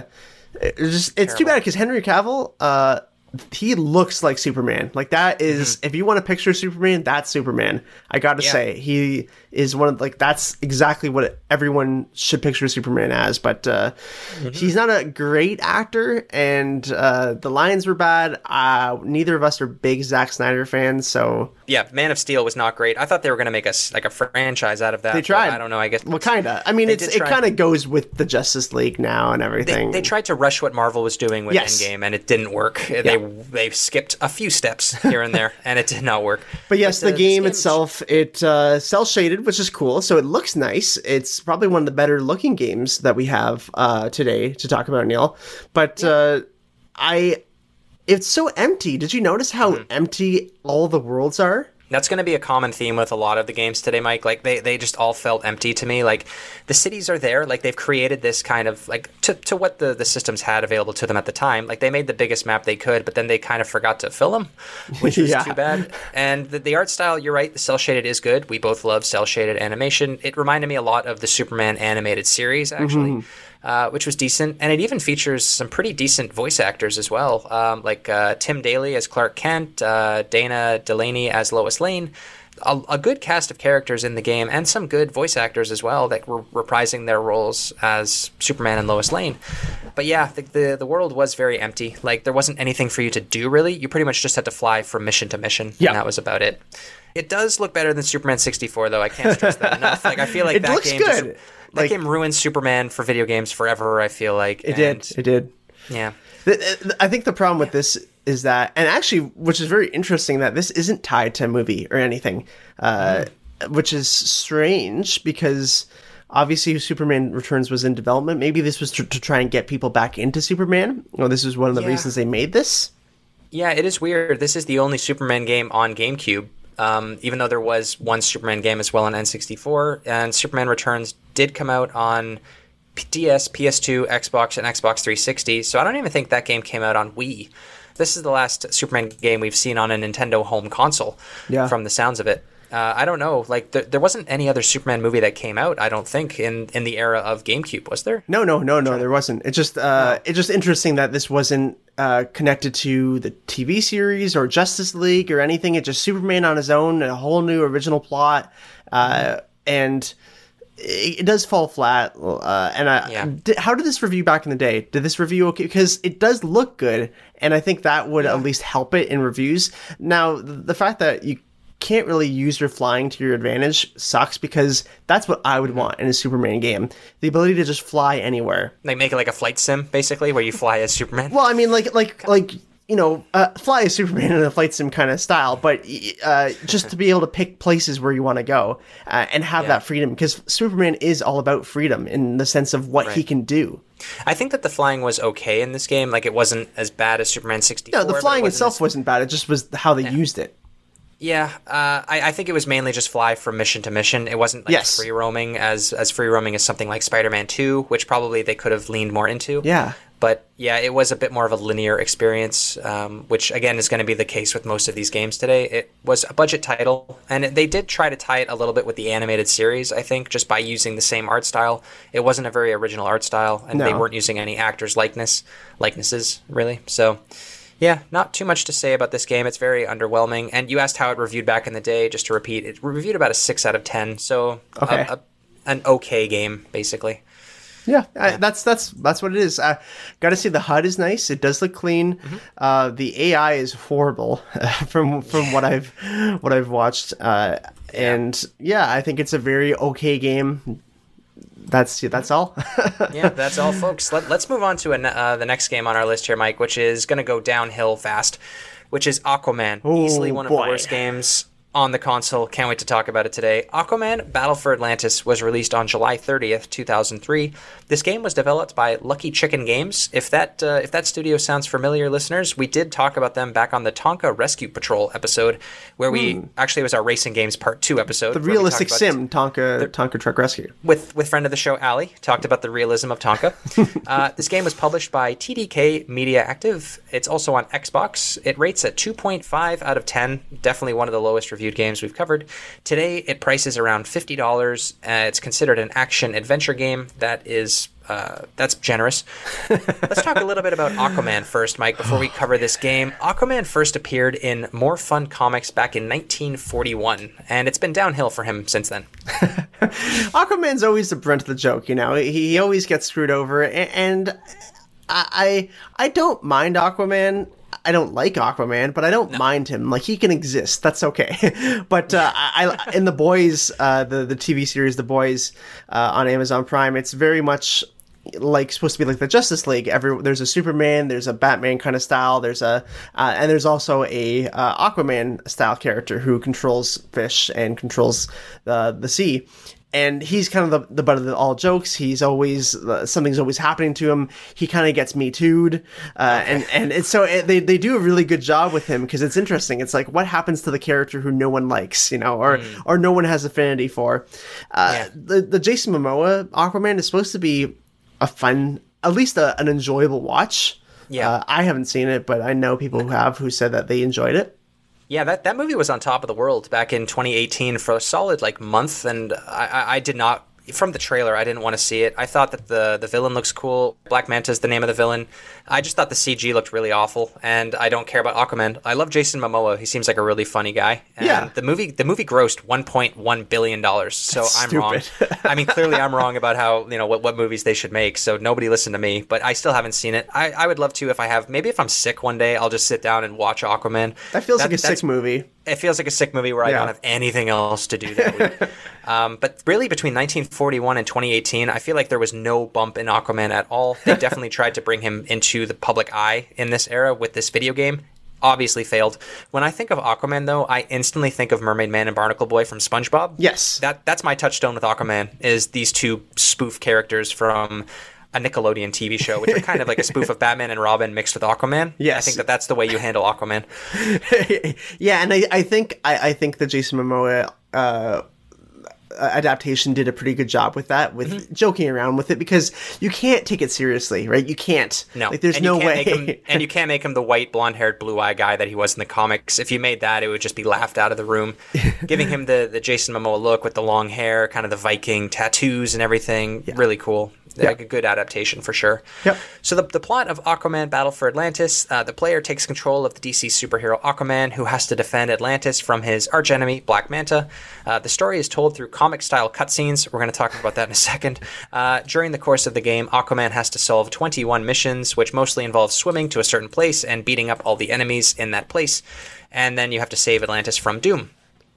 It's too bad because Henry Cavill, he looks like Superman. Like, that is, if you want to picture Superman, that's Superman. I gotta say, he is one of, like, that's exactly what everyone should picture Superman as. But he's not a great actor, and the lines were bad. Neither of us are big Zack Snyder fans, so... Yeah, Man of Steel was not great. I thought they were going to make us like a franchise out of that. They tried. I don't know, I guess. Well, kind of. I mean, it kind of goes with the Justice League now and everything. They tried to rush what Marvel was doing with Endgame, and it didn't work. They skipped a few steps here and there, and it did not work. But yes, the game itself, it's cel-shaded, which is cool, so it looks nice. It's probably one of the better looking games that we have today to talk about, Neil. But it's so empty. Did you notice how empty all the worlds are? That's going to be a common theme with a lot of the games today, Mike. Like, they just all felt empty to me. Like, the cities are there. Like, they've created this kind of, like, to what the systems had available to them at the time. Like, they made the biggest map they could, but then they kind of forgot to fill them, which was too bad. And the art style, you're right, the cel-shaded is good. We both love cel-shaded animation. It reminded me a lot of the Superman animated series, actually. Which was decent, and it even features some pretty decent voice actors as well, like Tim Daly as Clark Kent, Dana Delaney as Lois Lane, a good cast of characters in the game, and some good voice actors as well that were reprising their roles as Superman and Lois Lane. But yeah, the world was very empty. Like, there wasn't anything for you to do, really. You pretty much just had to fly from mission to mission, and that was about it. It does look better than Superman 64, though. I can't stress that enough. Like, I feel like that game good. That game ruined Superman for video games forever, I feel like. It did. Yeah. I think the problem with this is that, and actually, which is very interesting, that this isn't tied to a movie or anything, which is strange because obviously Superman Returns was in development. Maybe this was to try and get people back into Superman. Well, this was one of the reasons they made this. Yeah, it is weird. This is the only Superman game on GameCube. Even though there was one Superman game as well on N64, and Superman Returns did come out on DS, PS2, Xbox, and Xbox 360, so I don't even think that game came out on Wii. This is the last Superman game we've seen on a Nintendo home console, from the sounds of it. I don't know, like, there wasn't any other Superman movie that came out, I don't think, in the era of GameCube, was there? No, there wasn't. It's just interesting that this wasn't connected to the TV series or Justice League or anything. It's just Superman on his own, a whole new original plot, and it does fall flat. How did this review back in the day? Did this review okay? Because it does look good, and I think that would at least help it in reviews. Now, the fact that you can't really use your flying to your advantage sucks, because that's what I would want in a Superman game. The ability to just fly anywhere. Like make it like a flight sim, basically, where you fly as Superman. Well, I mean, fly as Superman in a flight sim kind of style, but just to be able to pick places where you want to go and have that freedom, because Superman is all about freedom in the sense of what he can do. I think that the flying was okay in this game. Like, it wasn't as bad as Superman 64. No, the flying itself wasn't bad. It just was how they used it. Yeah, I think it was mainly just fly from mission to mission. It wasn't like free roaming as free roaming as something like Spider-Man 2, which probably they could have leaned more into. Yeah. But yeah, it was a bit more of a linear experience, which again is going to be the case with most of these games today. It was a budget title, and they did try to tie it a little bit with the animated series, I think, just by using the same art style. It wasn't a very original art style, and they weren't using any actors' likenesses, really. So yeah, not too much to say about this game. It's very underwhelming. And you asked how it reviewed back in the day. Just to repeat, it reviewed about a 6 out of 10. So an okay game, basically. Yeah, that's what it is. Got to say, the HUD is nice. It does look clean. Mm-hmm. The AI is horrible from what I've watched. And yeah, I think it's a very okay game. That's all. Yeah, that's all, folks. Let's move on to the next game on our list here, Mike, which is going to go downhill fast, which is Aquaman. Easily one of the worst games on the console. Can't wait to talk about it today. Aquaman Battle for Atlantis was released on July 30th, 2003. This game was developed by Lucky Chicken Games. If that studio sounds familiar, listeners, we did talk about them back on the Tonka Rescue Patrol episode, where it was our Racing Games Part 2 episode. The realistic sim, Tonka Truck Rescue. With friend of the show, Ali, talked about the realism of Tonka. This game was published by TDK Media Active. It's also on Xbox. It rates at 2.5 out of 10. Definitely one of the lowest reviewed games we've covered. Today, it prices around $50. It's considered an action-adventure game that's generous. Let's talk a little bit about Aquaman first, Mike, before we cover this game. Aquaman first appeared in More Fun Comics back in 1941, and it's been downhill for him since then. Aquaman's always the brunt of the joke, you know. He always gets screwed over, and I don't mind Aquaman. I don't like Aquaman, but I don't mind him. Like, he can exist. That's okay. But I in The Boys, the TV series The Boys on Amazon Prime, it's very much like supposed to be like the Justice League. There's a Superman, there's a Batman kind of style, and there's also a Aquaman style character who controls fish and controls the sea. And he's kind of the butt of all jokes. He's always something's always happening to him. He kind of gets Me Too'd, and it's so they do a really good job with him, because it's interesting. It's like, what happens to the character who no one likes, you know, or no one has affinity for. The Jason Momoa Aquaman is supposed to be a fun, at least an enjoyable watch. Yeah, I haven't seen it, but I know people who said that they enjoyed it. Yeah, that movie was on top of the world back in 2018 for a solid month, and I did not. From the trailer, I didn't want to see it. I thought that the villain looks cool. Black Manta is the name of the villain. I just thought the CG looked really awful, and I don't care about Aquaman. I love Jason Momoa. He seems like a really funny guy. And the movie grossed $1.1 billion. So That's I'm stupid. wrong. I mean, clearly I'm wrong about how, you know, what movies they should make. So nobody listened to me, but I still haven't seen it. I would love to if I have. Maybe if I'm sick one day, I'll just sit down and watch Aquaman. That feels like a sick movie. It feels like a sick movie where I don't have anything else to do that week. But really, between 1941 and 2018, I feel like there was no bump in Aquaman at all. They definitely tried to bring him into the public eye in this era with this video game. Obviously failed. When I think of Aquaman, though, I instantly think of Mermaid Man and Barnacle Boy from SpongeBob. Yes. That's my touchstone with Aquaman, is these two spoof characters from a Nickelodeon TV show, which are kind of like a spoof of Batman and Robin mixed with Aquaman. Yes. I think that's the way you handle Aquaman. Yeah, and I think the Jason Momoa adaptation did a pretty good job with that, with joking around with it, because you can't take it seriously, right? You can't. No. Like, there's no way. And you can't make him the white, blonde-haired, blue-eyed guy that he was in the comics. If you made that, it would just be laughed out of the room. Giving him the Jason Momoa look with the long hair, kind of the Viking tattoos and everything, really cool. like a good adaptation for sure. Yep. So the plot of Aquaman Battle for Atlantis, the player takes control of the DC superhero Aquaman, who has to defend Atlantis from his archenemy, Black Manta. The story is told through comic-style cutscenes. We're going to talk about that in a second. During the course of the game, Aquaman has to solve 21 missions, which mostly involve swimming to a certain place and beating up all the enemies in that place. And then you have to save Atlantis from doom.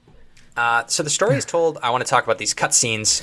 So the story is told. I want to talk about these cutscenes.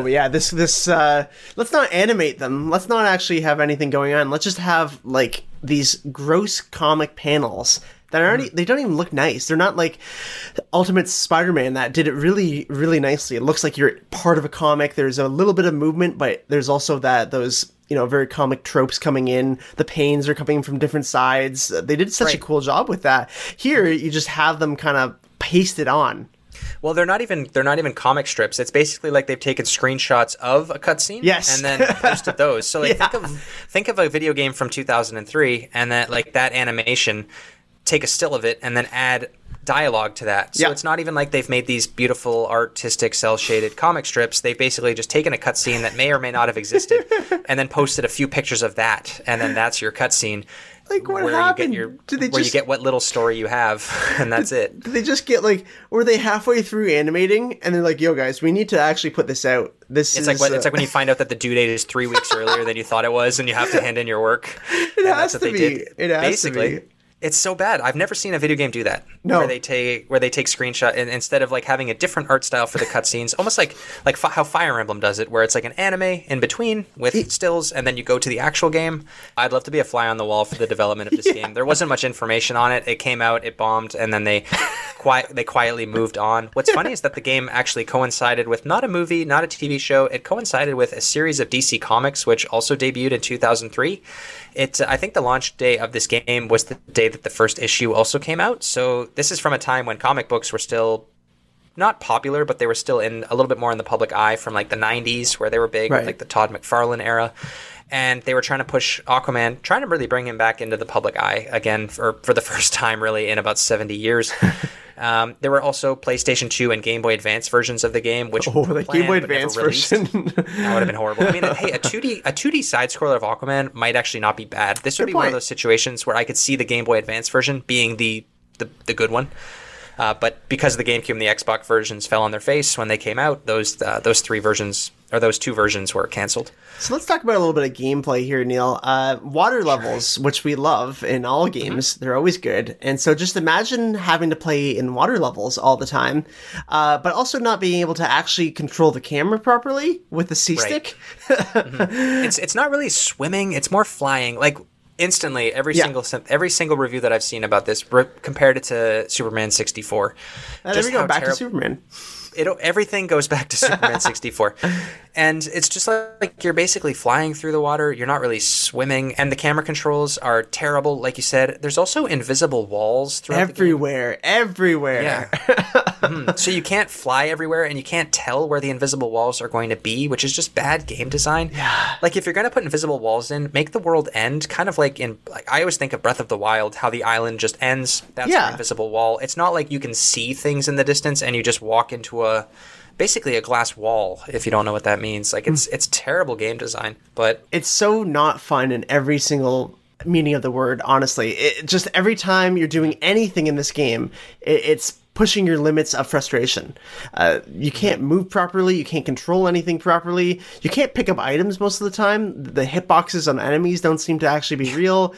This let's not animate them. Let's not actually have anything going on. Let's just have like these gross comic panels that aren't. They don't even look nice. They're not like Ultimate Spider-Man that did it really, really nicely. It looks like you're part of a comic. There's a little bit of movement, but there's also those very comic tropes coming in. The panes are coming from different sides. They did such a cool job with that. Here, you just have them kind of pasted on. Well, they're not even comic strips. It's basically like they've taken screenshots of a cutscene, yes, and then posted those. So like think of a video game from 2003, and that animation, take a still of it, and then add dialogue to that. So it's not even like they've made these beautiful artistic cell shaded comic strips. They've basically just taken a cutscene that may or may not have existed, and then posted a few pictures of that, and then that's your cutscene. Like, what happened? You get what little story you have, and that's it. Did they just get were they halfway through animating, and they're like, "Yo, guys, we need to actually put this out." It's like when you find out that the due date is 3 weeks earlier than you thought it was, and you have to hand in your work. It has to be. It has to be. It's so bad. I've never seen a video game do that. No. Where they take screenshot and instead of having a different art style for the cutscenes, almost like how Fire Emblem does it, where it's like an anime in between with stills, and then you go to the actual game. I'd love to be a fly on the wall for the development of this game. There wasn't much information on it. It came out, it bombed, and then they quietly moved on. What's funny is that the game actually coincided with not a movie, not a TV show. It coincided with a series of DC Comics, which also debuted in 2003. I think the launch day of this game was the day that the first issue also came out. So this is from a time when comic books were still not popular, but they were still in a little bit more in the public eye from like the 90s, where they were big, with like the Todd McFarlane era. And they were trying to push Aquaman, trying to really bring him back into the public eye again for the first time really in about 70 years. There were also PlayStation 2 and Game Boy Advance versions of the game, which the Game Boy Advance version. That would have been horrible. I mean, hey, a 2D side scroller of Aquaman might actually not be bad. This would be one of those situations where I could see the Game Boy Advance version being the good one. But because the GameCube and the Xbox versions fell on their face when they came out, those two versions were canceled. So let's talk about a little bit of gameplay here, Neil. Water levels, which we love in all games, they're always good. And so just imagine having to play in water levels all the time, but also not being able to actually control the camera properly with the C-stick. It's not really swimming, it's more flying. Like, instantly, every single review that I've seen about this compared it to Superman 64. There we go, back to Superman. Everything goes back to Superman 64. And it's just like you're basically flying through the water. You're not really swimming. And the camera controls are terrible. Like you said, there's also invisible walls throughout everywhere. Yeah. So you can't fly everywhere, and you can't tell where the invisible walls are going to be, which is just bad game design. Yeah. Like, if you're going to put invisible walls in, make the world end kind of like I always think of Breath of the Wild, how the island just ends. That's your invisible wall. It's not like you can see things in the distance and you just walk into basically a glass wall, if you don't know what that means. Like, it's terrible game design, but it's so not fun in every single meaning of the word, honestly. Just every time you're doing anything in this game, it's pushing your limits of frustration. You can't move properly. You can't control anything properly. You can't pick up items most of the time. The hitboxes on enemies don't seem to actually be real.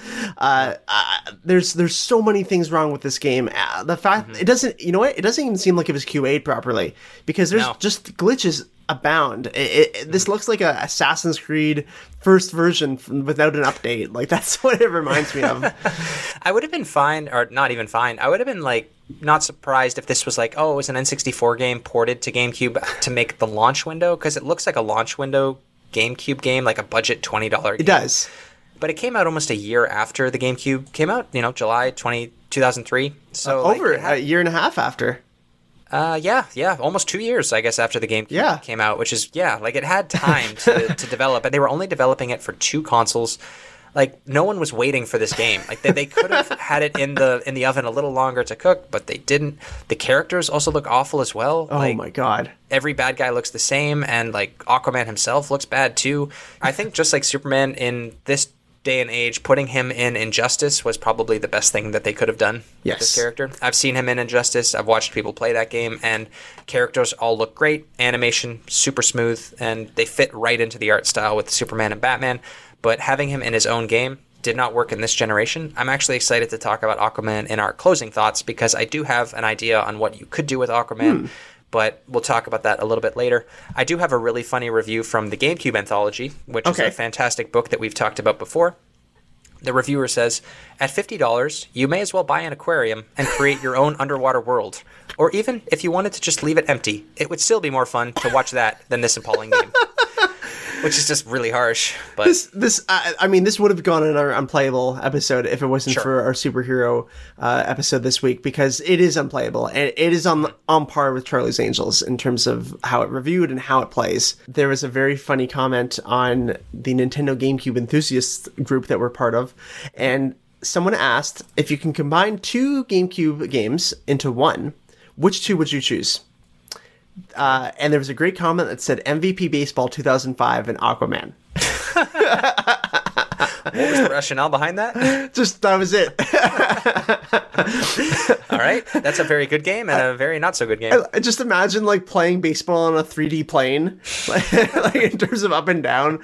There's so many things wrong with this game. The fact it doesn't, it doesn't even seem like it was QA'd properly, because there's just glitches abound. This looks like a Assassin's Creed first version without an update. Like, that's what it reminds me of. I would have been fine, or not even fine. I would have been not surprised if this was it was an N64 game ported to GameCube to make the launch window, because it looks like a launch window GameCube game, like a budget $20 game. It does. But it came out almost a year after the GameCube came out, July 2003. So over a year and a half after. Almost 2 years, I guess, after the GameCube came out, which is, it had time to develop, and they were only developing it for 2 consoles. Like, no one was waiting for this game. Like, they could have had it in the oven a little longer to cook, but they didn't. The characters also look awful as well. Oh my god. Every bad guy looks the same, and like Aquaman himself looks bad too. I think just like Superman in this day and age, putting him in Injustice was probably the best thing that they could have done with this character. I've seen him in Injustice. I've watched people play that game, and characters all look great. Animation, super smooth, and they fit right into the art style with Superman and Batman. But having him in his own game did not work in this generation. I'm actually excited to talk about Aquaman in our closing thoughts, because I do have an idea on what you could do with Aquaman. But we'll talk about that a little bit later. I do have a really funny review from the GameCube Anthology, which is a fantastic book that we've talked about before. The reviewer says, at $50, you may as well buy an aquarium and create your own underwater world. Or even if you wanted to just leave it empty, it would still be more fun to watch that than this appalling game. Which is just really harsh. But this would have gone in our unplayable episode if it wasn't for our superhero episode this week, because it is unplayable, and it is on par with Charlie's Angels in terms of how it reviewed and how it plays. There was a very funny comment on the Nintendo GameCube enthusiasts group that we're part of, and someone asked, if you can combine two GameCube games into one, which two would you choose? And there was a great comment that said MVP Baseball 2005 and Aquaman. What was the rationale behind that? Just, that was it. All right. That's a very good game and a very not so good game. I just imagine like playing baseball on a 3D plane, like in terms of up and down.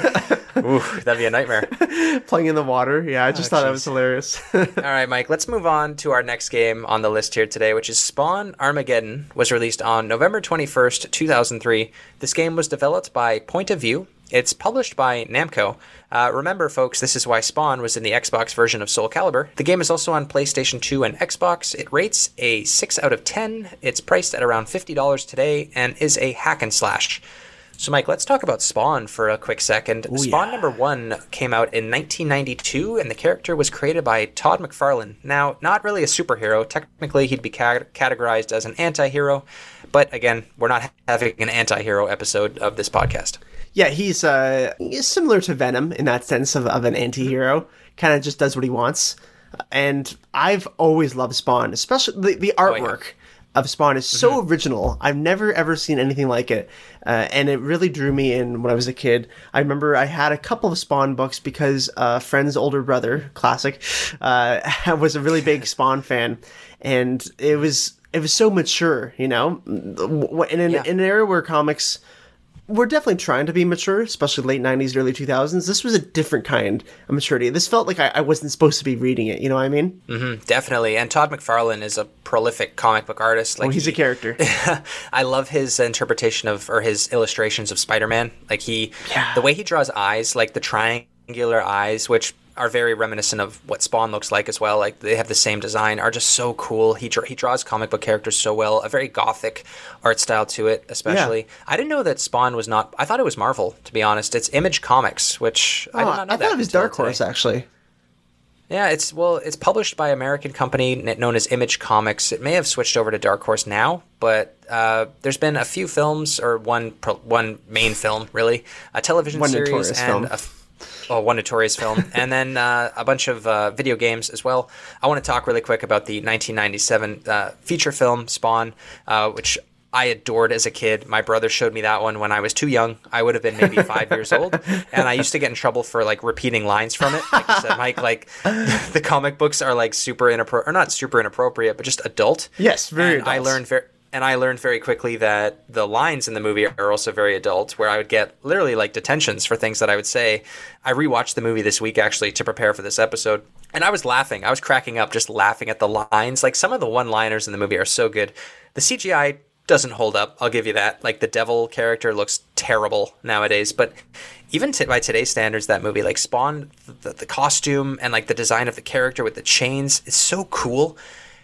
Ooh, that'd be a nightmare. Playing in the water. Yeah, I just thought that was hilarious. All right, Mike, let's move on to our next game on the list here today, which is Spawn Armageddon. Was released on November 21st, 2003. This game was developed by Point of View. It's published by Namco. Remember, folks, this is why Spawn was in the Xbox version of Soul Calibur. The game is also on PlayStation 2 and Xbox. It rates a 6 out of 10. It's priced at around $50 today and is a hack and slash. So, Mike, let's talk about Spawn for a quick second. Spawn number 1 came out in 1992, and the character was created by Todd McFarlane. Now, not really a superhero. Technically, he'd be categorized as an anti-hero. But, again, we're not having an anti-hero episode of this podcast. Yeah, he's similar to Venom in that sense of an anti-hero. Kind of just does what he wants. And I've always loved Spawn, especially the artwork of Spawn is so original. I've never, ever seen anything like it. And it really drew me in when I was a kid. I remember I had a couple of Spawn books because a friend's older brother, classic, was a really big Spawn fan. And it was so mature, you know? In an era where comics were definitely trying to be mature, especially late 90s, early 2000s. This was a different kind of maturity. This felt like I wasn't supposed to be reading it, you know what I mean? Mm-hmm, definitely. And Todd McFarlane is a prolific comic book artist. Like he's a character. I love his interpretation or his illustrations of Spider-Man. Like the way he draws eyes, like the triangular eyes, which are very reminiscent of what Spawn looks like as well. Like they have the same design, are just so cool. He draws comic book characters so well. A very gothic art style to it, especially. Yeah. I didn't know that Spawn was not. I thought it was Marvel, to be honest. It's Image Comics, which I did not know. I thought it was Dark Horse, actually. Yeah, it's published by an American company known as Image Comics. It may have switched over to Dark Horse now, but there's been a few films, or one main film, really, a television series, and one notorious film, and then a bunch of video games as well. I want to talk really quick about the 1997 feature film Spawn, which I adored as a kid. My brother showed me that one when I was too young. I would have been maybe 5 years old, and I used to get in trouble for like repeating lines from it. Like you said, Mike, like the comic books are like super inappropriate, or not super inappropriate, but just adult. Yes, very adult. I learned very quickly that the lines in the movie are also very adult, where I would get literally like detentions for things that I would say. I rewatched the movie this week actually to prepare for this episode, and I was laughing. I was cracking up just laughing at the lines. Like some of the one-liners in the movie are so good. The CGI doesn't hold up, I'll give you that. Like the devil character looks terrible nowadays, but even by today's standards, that movie, like Spawn, the costume and like the design of the character with the chains is so cool.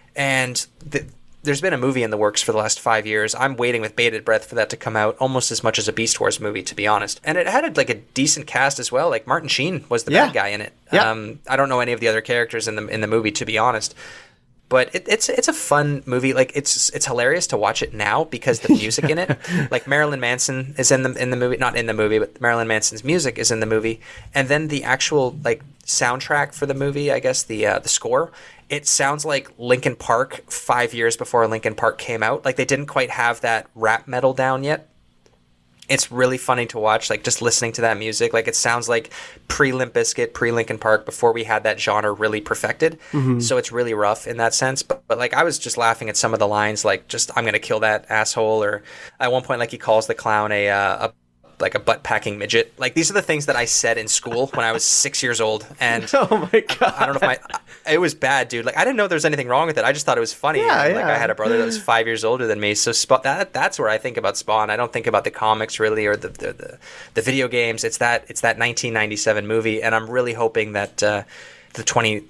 And there's been a movie in the works for the last 5 years. I'm waiting with bated breath for that to come out, almost as much as a Beast Wars movie, to be honest. And it had like a decent cast as well. Like Martin Sheen was the bad guy in it. Yeah. I don't know any of the other characters in the movie, to be honest. But it's a fun movie. Like it's hilarious to watch it now because the music in it, like Marilyn Manson is in the movie, not in the movie, but Marilyn Manson's music is in the movie, and then the actual like soundtrack for the movie, I guess the score, it sounds like Linkin Park 5 years before Linkin Park came out. Like they didn't quite have that rap metal down yet. It's really funny to watch, like just listening to that music. Like it sounds like pre-Limp Bizkit, pre-Linkin Park, before we had that genre really perfected. So it's really rough in that sense. But like I was just laughing at some of the lines, like just I'm gonna kill that asshole, or at one point like he calls the clown a butt packing midget. Like these are the things that I said in school when I was 6 years old. And Oh my god! I don't know if it was bad, dude. Like I didn't know there was anything wrong with it. I just thought it was funny. Yeah, Like yeah. I had a brother that was 5 years older than me, so that's where I think about Spawn. I don't think about the comics really, or the video games. It's that 1997 movie, and I'm really hoping that the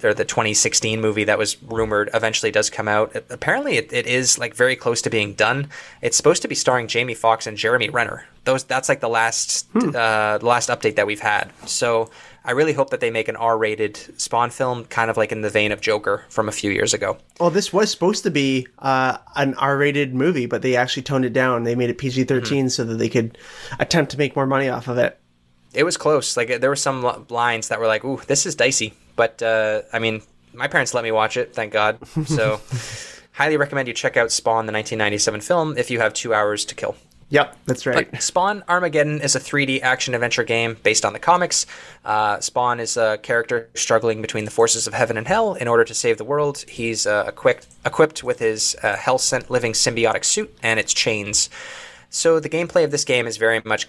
2016 movie that was rumored eventually does come out. Apparently, it is like very close to being done. It's supposed to be starring Jamie Foxx and Jeremy Renner. That's like the last update that we've had. So I really hope that they make an R-rated Spawn film, kind of like in the vein of Joker from a few years ago. Well, this was supposed to be an R-rated movie, but they actually toned it down. They made it PG-13 so that they could attempt to make more money off of it. It was close. Like there were some lines that were like, "Ooh, this is dicey." But I mean, my parents let me watch it, thank God. So, highly recommend you check out Spawn, the 1997 film, if you have 2 hours to kill. Yep, that's right. But Spawn Armageddon is a 3D action-adventure game based on the comics. Spawn is a character struggling between the forces of heaven and hell in order to save the world. He's equipped with his hell-sent living symbiotic suit and its chains. So the gameplay of this game is very much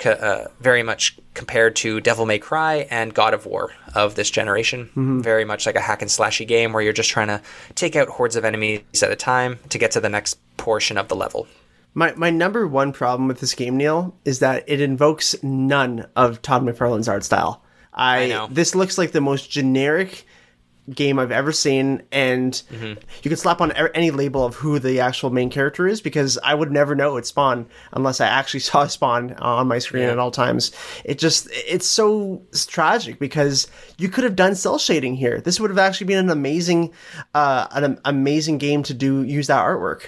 compared to Devil May Cry and God of War of this generation. Very much like a hack and slashy game where you're just trying to take out hordes of enemies at a time to get to the next portion of the level. My number one problem with this game, Neil, is that it invokes none of Todd McFarlane's art style. I know. This looks like the most generic game I've ever seen, and you could slap on any label of who the actual main character is, because I would never know it's Spawn unless I actually saw Spawn on my screen at all times. It's so tragic, because you could have done cell shading here. This would have actually been an amazing game to use that artwork.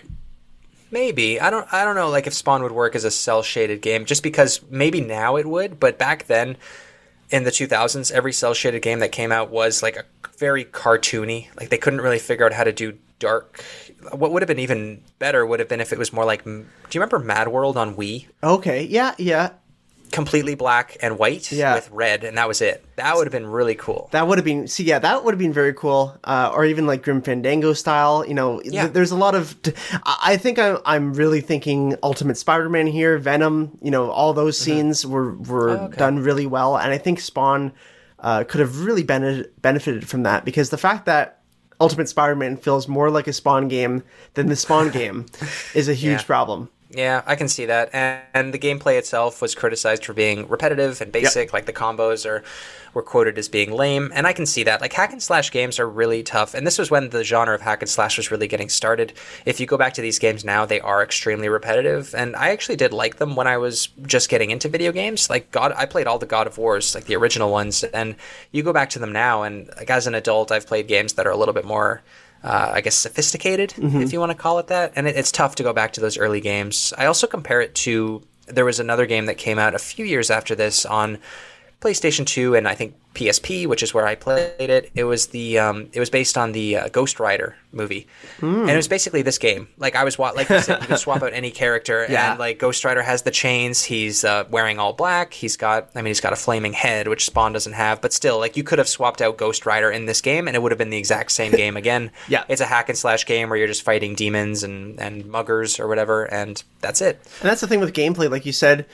Maybe. I don't know like if Spawn would work as a cell shaded game, just because maybe now it would, but back then in the 2000s, every cell shaded game that came out was like a very cartoony. Like they couldn't really figure out how to do dark. What would have been even better would have been if it was more like, do you remember Mad World on Wii? Okay, yeah. Completely black and white with red, and that was it. That would have been really cool. That would have been, that would have been very cool. Or even like Grim Fandango style, there's a lot of, I think I'm really thinking Ultimate Spider-Man here, Venom, all those scenes were done really well. And I think Spawn could have really benefited from that, because the fact that Ultimate Spider-Man feels more like a Spawn game than the Spawn game is a huge problem. Yeah, I can see that. And the gameplay itself was criticized for being repetitive and basic. Like the combos were quoted as being lame. And I can see that. Like hack and slash games are really tough. And this was when the genre of hack and slash was really getting started. If you go back to these games now, they are extremely repetitive. And I actually did like them when I was just getting into video games. Like I played all the God of Wars, like the original ones. And you go back to them now, and like as an adult, I've played games that are a little bit more I guess sophisticated, if you want to call it that. And it's tough to go back to those early games. I also compare it to, there was another game that came out a few years after this on PlayStation 2 and I think PSP, which is where I played it. It was based on the Ghost Rider movie, and it was basically this game. Like I was like you said, you can swap out any character, and like Ghost Rider has the chains. He's wearing all black. He's got a flaming head, which Spawn doesn't have. But still, like you could have swapped out Ghost Rider in this game, and it would have been the exact same game again. Yeah, it's a hack and slash game where you're just fighting demons and muggers or whatever, and that's it. And that's the thing with gameplay, like you said.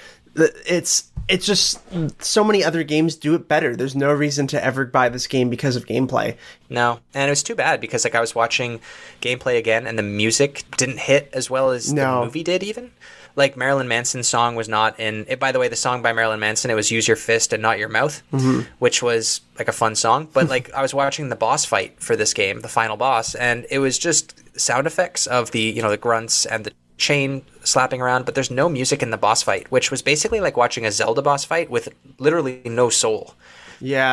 It's just so many other games do it better. There's no reason to ever buy this game because of gameplay. No, and it was too bad, because like I was watching gameplay again, and the music didn't hit as well as the movie did. Even like Marilyn Manson's song was not in it. By the way, the song by Marilyn Manson, it was "Use Your Fist and Not Your Mouth," which was like a fun song. But like I was watching the boss fight for this game, the final boss, and it was just sound effects of the the grunts and the chain slapping around, but there's no music in the boss fight, which was basically like watching a Zelda boss fight with literally no soul. Yeah,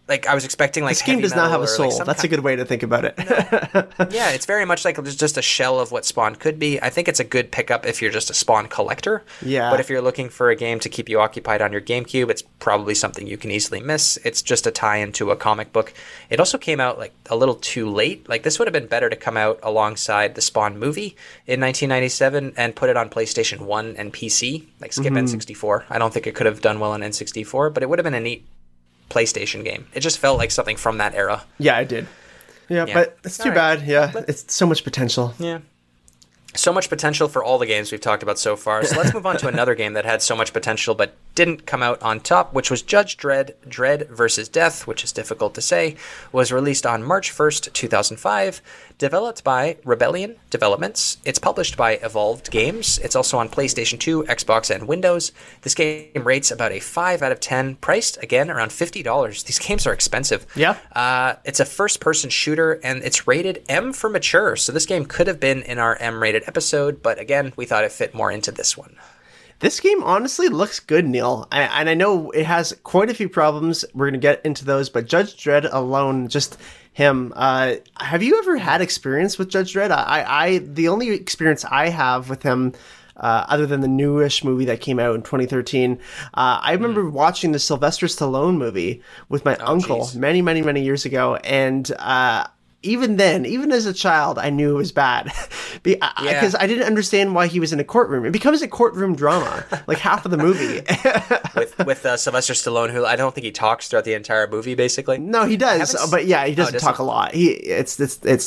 like I was expecting like this game does not have a soul. That's a good way to think about it. Yeah, it's very much like just a shell of what Spawn could be. I think it's a good pickup if you're just a Spawn collector. Yeah. But if you're looking for a game to keep you occupied on your GameCube, it's probably something you can easily miss. It's just a tie-in to a comic book. It also came out like a little too late. Like this would have been better to come out alongside the Spawn movie in 1997 and put it on PlayStation 1 and PC, like skip N64. I don't think it could have done well on N64, but it would have been a neat PlayStation game. It just felt like something from that era. Yeah, it did. Yeah. But it's too bad. Yeah, it's so much potential. Yeah. So much potential for all the games we've talked about so far. So let's move on to another game that had so much potential but didn't come out on top, which was Judge Dredd: Dredd vs. Death, which is difficult to say, was released on March 1st, 2005, developed by Rebellion Developments. It's published by Evolved Games. It's also on PlayStation 2, Xbox, and Windows. This game rates about a 5 out of 10, priced, again, around $50. These games are expensive. Yeah. It's a first-person shooter, and it's rated M for mature, so this game could have been in our M-rated episode, but again, we thought it fit more into this one. This game honestly looks good, Neil. And I know it has quite a few problems. We're going to get into those, but Judge Dredd alone, just him. Have you ever had experience with Judge Dredd? The only experience I have with him, other than the newish movie that came out in 2013, I remember watching the Sylvester Stallone movie with my uncle many, many, many years ago. And, even then, even as a child, I knew it was bad because I didn't understand why he was in a courtroom. It becomes a courtroom drama, like half of the movie. with Sylvester Stallone, who I don't think he talks throughout the entire movie, basically. No, he does, but yeah, he doesn't talk a lot. It's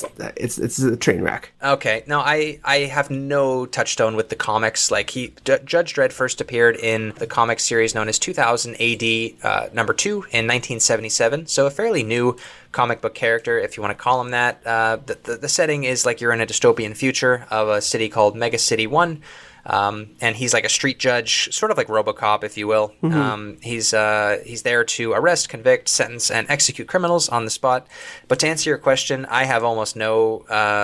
a train wreck. Okay, no, I have no touchstone with the comics. Like Judge Dredd first appeared in the comic series known as 2000 AD number 2 in 1977, so a fairly new comic book character, if you want to call him that. The setting is like you're in a dystopian future of a city called Mega City 1, and he's like a street judge, sort of like RoboCop, if you will. He's there to arrest, convict, sentence, and execute criminals on the spot. But to answer your question, I have almost no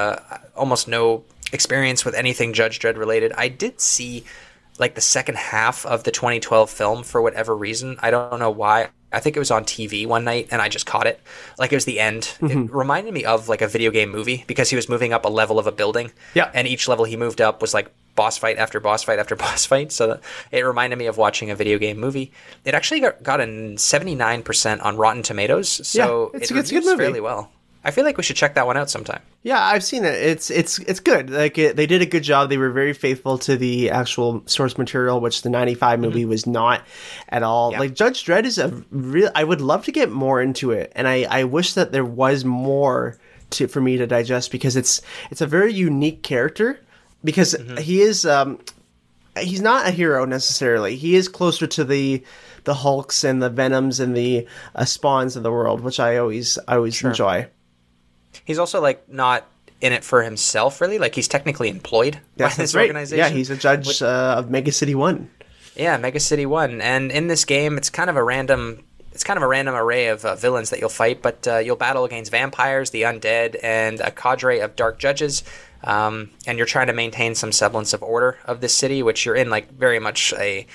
experience with anything Judge Dredd related. I did see like the second half of the 2012 film for whatever reason. I don't know why. I think it was on TV one night and I just caught it. Like it was the end. It reminded me of like a video game movie because he was moving up a level of a building. Yeah. And each level he moved up was like boss fight after boss fight after boss fight. So it reminded me of watching a video game movie. It actually got a 79% on Rotten Tomatoes. So it's a good movie. Fairly well. I feel like we should check that one out sometime. Yeah, I've seen it. It's good. Like they did a good job. They were very faithful to the actual source material, which the 95 movie was not at all. Yeah. Like Judge Dredd is a real. I would love to get more into it, and I wish that there was more for me to digest because it's a very unique character because he is he's not a hero necessarily. He is closer to the Hulks and the Venoms and the Spawns of the world, which I always enjoy. He's also like not in it for himself, really. Like he's technically employed by this organization. Yeah, he's a judge of Mega City 1. Yeah, Mega City 1. And in this game, it's kind of a random array of villains that you'll fight, but you'll battle against vampires, the undead, and a cadre of dark judges. And you're trying to maintain some semblance of order of this city, which you're in like very much an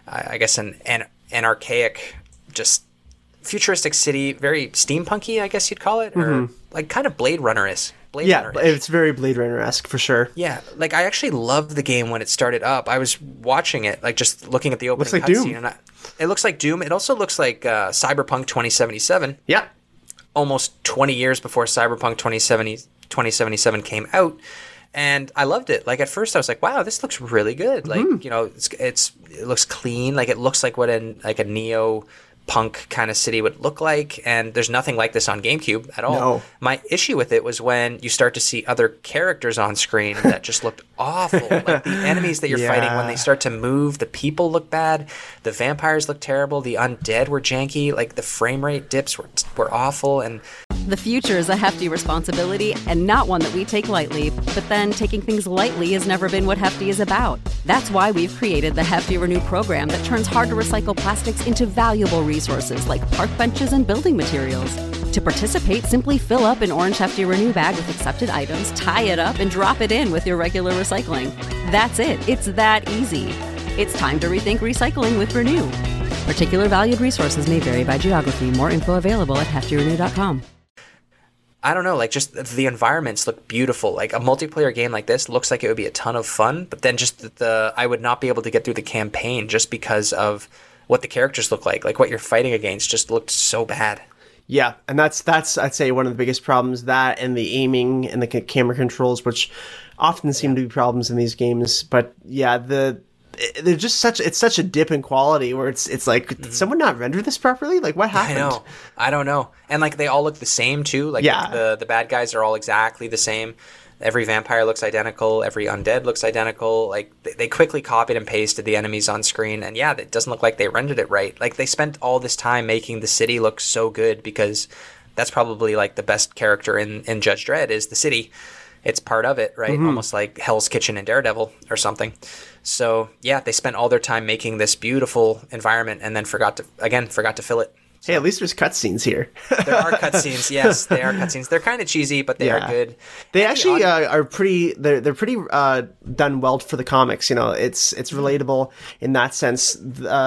archaic, just futuristic city, very steampunky, I guess you'd call it, or like kind of Blade Runner-esque. It's very Blade Runner-esque for sure. Yeah, like I actually loved the game when it started up. I was watching it, like just looking at the opening cutscene, and it looks like Doom. It also looks like Cyberpunk 2077. Yeah, almost 20 years before Cyberpunk 2077 came out. And I loved it. Like at first I was like, wow, this looks really good. Like, you know, it looks clean. Like it looks like what a neo punk kind of city would look like, and there's nothing like this on GameCube at all. No. My issue with it was when you start to see other characters on screen that just looked awful. Like the enemies that you're fighting, when they start to move, the people look bad, the vampires look terrible, the undead were janky, like the frame rate dips were awful. And the future is a hefty responsibility and not one that we take lightly. But then taking things lightly has never been what Hefty is about. That's why we've created the Hefty Renew program that turns hard-to-recycle plastics into valuable resources like park benches and building materials. To participate, simply fill up an orange Hefty Renew bag with accepted items, tie it up, and drop it in with your regular recycling. That's it. It's that easy. It's time to rethink recycling with Renew. Particular valued resources may vary by geography. More info available at heftyrenew.com. I don't know, like just the environments look beautiful. Like a multiplayer game like this looks like it would be a ton of fun, but then just I would not be able to get through the campaign just because of what the characters look like. Like what you're fighting against just looked so bad. Yeah, and that's I'd say one of the biggest problems, that and the aiming and the camera controls, which often seem to be problems in these games. But yeah, they're just it's such a dip in quality where it's like, did someone not render this properly? Like, what happened? I don't know. And like they all look the same too. Like the bad guys are all exactly the same. Every vampire looks identical. Every undead looks identical. Like they quickly copied and pasted the enemies on screen, and yeah, it doesn't look like they rendered it right. Like they spent all this time making the city look so good, because that's probably like the best character in Judge Dredd is the city. It's part of it, right? Almost like Hell's Kitchen in Daredevil or something. So yeah, they spent all their time making this beautiful environment and then forgot to fill it. Hey, at least there's cutscenes here. There are cutscenes, yes, they are cutscenes. They're kind of cheesy, but they are good. They actually are pretty. They're pretty done well for the comics. You know, it's relatable in that sense.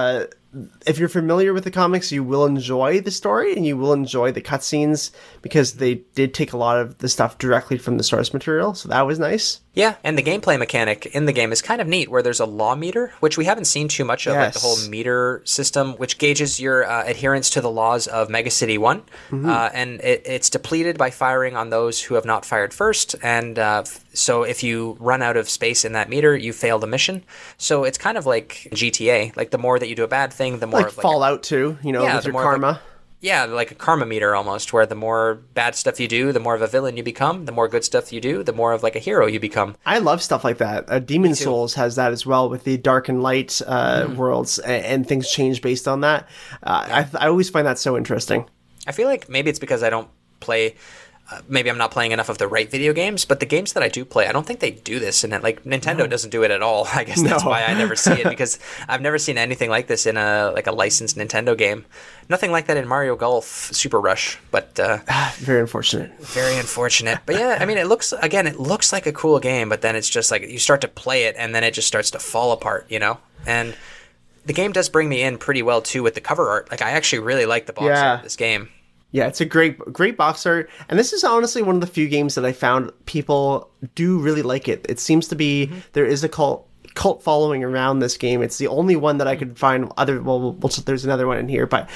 If you're familiar with the comics, you will enjoy the story and you will enjoy the cutscenes, because they did take a lot of the stuff directly from the source material. So that was nice. Yeah, and the gameplay mechanic in the game is kind of neat, where there's a law meter, which we haven't seen too much of, like the whole meter system, which gauges your adherence to the laws of Mega City 1. And it's depleted by firing on those who have not fired first. And so if you run out of space in that meter, you fail the mission. So it's kind of like GTA. Like the more that you do a bad thing, the more like Fallout too, you know, with your karma. Like a karma meter almost, where the more bad stuff you do, the more of a villain you become. The more good stuff you do, the more of like a hero you become. I love stuff like that. Demon Souls has that as well, with the dark and light worlds, and things change based on that. I always find that so interesting. I feel like maybe it's because I don't play... maybe I'm not playing enough of the right video games, but the games that I do play, I don't think they do this in it. Like Nintendo doesn't do it at all. I guess that's why I never see it, because I've never seen anything like this in a licensed Nintendo game. Nothing like that in Mario Golf Super Rush, but very unfortunate. Very unfortunate. But yeah, I mean, it looks like a cool game, but then it's just like you start to play it and then it just starts to fall apart, you know? And the game does bring me in pretty well too with the cover art. Like I actually really like the box art of this game. Yeah, it's a great box art. And this is honestly one of the few games that I found people do really like it. It seems to be, there is a cult following around this game. It's the only one that I could find there's another one in here, but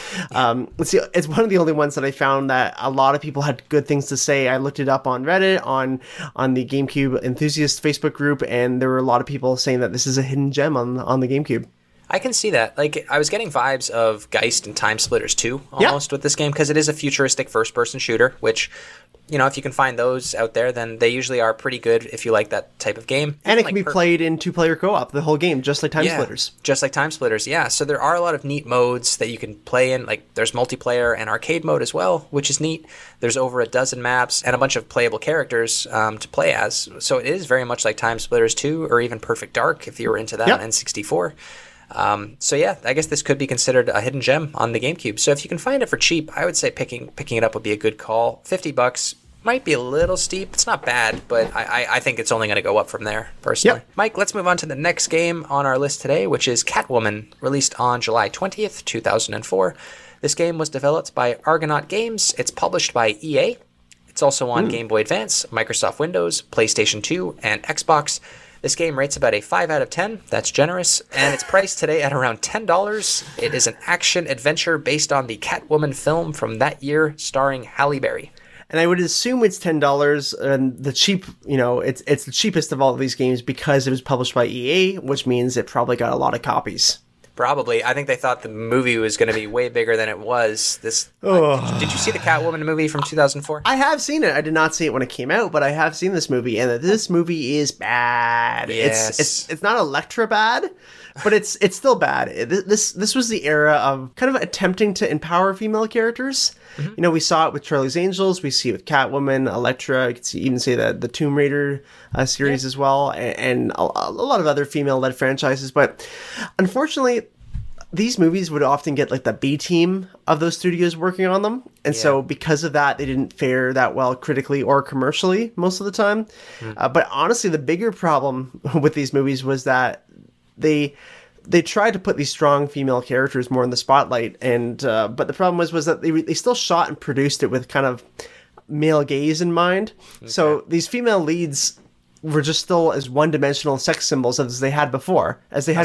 it's one of the only ones that I found that a lot of people had good things to say. I looked it up on Reddit, on the GameCube enthusiast Facebook group, and there were a lot of people saying that this is a hidden gem on the GameCube. I can see that. Like, I was getting vibes of Geist and Time Splitters 2 almost with this game, because it is a futuristic first-person shooter, which, you know, if you can find those out there, then they usually are pretty good if you like that type of game. And it can be played in two-player co-op, the whole game, just like Time Splitters. Just like Time Splitters, yeah. So there are a lot of neat modes that you can play in. Like, there's multiplayer and arcade mode as well, which is neat. There's over a dozen maps and a bunch of playable characters to play as. So it is very much like Time Splitters 2, or even Perfect Dark, if you were into that on N64. So yeah, I guess this could be considered a hidden gem on the GameCube. So if you can find it for cheap, I would say picking it up would be a good call. $50 might be a little steep. It's not bad, but I think it's only going to go up from there, personally. Yep. Mike, let's move on to the next game on our list today, which is Catwoman, released on July 20th, 2004. This game was developed by Argonaut Games. It's published by EA. It's also on Game Boy Advance, Microsoft Windows, PlayStation 2, and Xbox. This game rates about a 5 out of 10. That's generous. And it's priced today at around $10. It is an action-adventure based on the Catwoman film from that year, starring Halle Berry. And I would assume it's $10, and the cheap, you know, it's the cheapest of all of these games because it was published by EA, which means it probably got a lot of copies. Probably. I think they thought the movie was going to be way bigger than it was. Did you see the Catwoman movie from 2004? I have seen it. I did not see it when it came out, but I have seen this movie, and this movie is bad. Yes. It's not Elektra bad, but it's still bad. This was the era of kind of attempting to empower female characters. You know, we saw it with Charlie's Angels, we see it with Catwoman, Elektra, you can even say the Tomb Raider series as well, and a lot of other female-led franchises, but unfortunately, these movies would often get like the B team of those studios working on them, and so because of that, they didn't fare that well critically or commercially most of the time. But honestly, the bigger problem with these movies was that they tried to put these strong female characters more in the spotlight, and but the problem was that they still shot and produced it with kind of male gaze in mind. Okay. So these female leads were just still as one-dimensional sex symbols as they had before,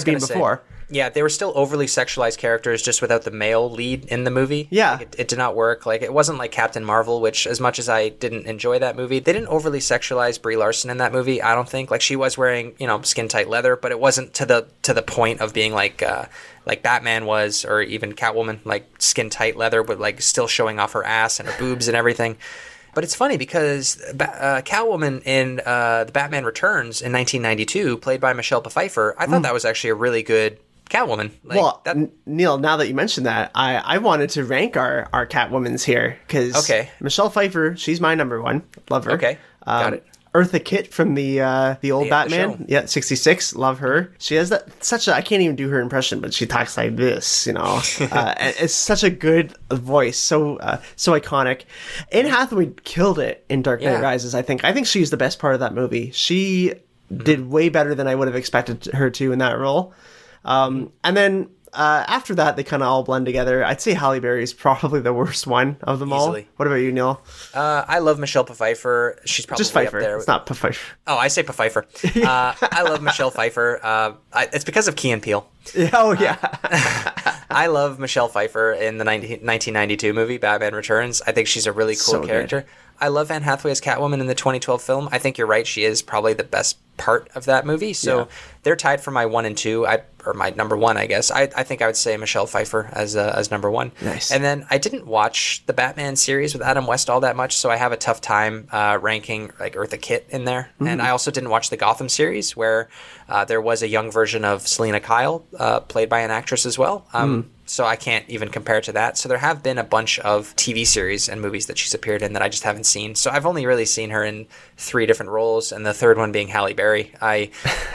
Yeah, they were still overly sexualized characters just without the male lead in the movie. Yeah. Like it did not work. Like, it wasn't like Captain Marvel, which, as much as I didn't enjoy that movie, they didn't overly sexualize Brie Larson in that movie, I don't think. Like, she was wearing, skin-tight leather, but it wasn't to the point of being like Batman was, or even Catwoman, like skin-tight leather, but like still showing off her ass and her boobs and everything. But it's funny because Catwoman in The Batman Returns in 1992, played by Michelle Pfeiffer, I thought that was actually a really good Catwoman. Neil, now that you mentioned that, I wanted to rank our Catwomans here, because Michelle Pfeiffer, she's my number one. Love her. Okay, got it. Eartha Kitt from the old Batman, 66, love her. She has I can't even do her impression, but she talks like this, and it's such a good voice, so iconic. Anne Hathaway killed it in Dark Knight Rises. I think she's the best part of that movie. She did way better than I would have expected her to in that role. And then after that, they kind of all blend together. I'd say Halle Berry is probably the worst one of them all. What about you, Neil? I love Michelle Pfeiffer. She's probably just Pfeiffer. Up there. It's not Pfeiffer. Oh, I say Pfeiffer. I love Michelle Pfeiffer. It's because of Key and Peele. Oh, yeah. I love Michelle Pfeiffer in the 1992 movie, Batman Returns. I think she's a really cool character. Good. I love Anne Hathaway as Catwoman in the 2012 film. I think you're right. She is probably the best part of that movie. So they're tied for my 1 and 2, or my number 1, I guess. I think I would say Michelle Pfeiffer as number 1. Nice. And then I didn't watch the Batman series with Adam West all that much, so I have a tough time ranking like Eartha Kitt in there. Mm-hmm. And I also didn't watch the Gotham series, where there was a young version of Selena Kyle, played by an actress as well. So I can't even compare to that. So there have been a bunch of TV series and movies that she's appeared in that I just haven't seen. So I've only really seen her in 3 different roles, and the third one being Halle Berry. I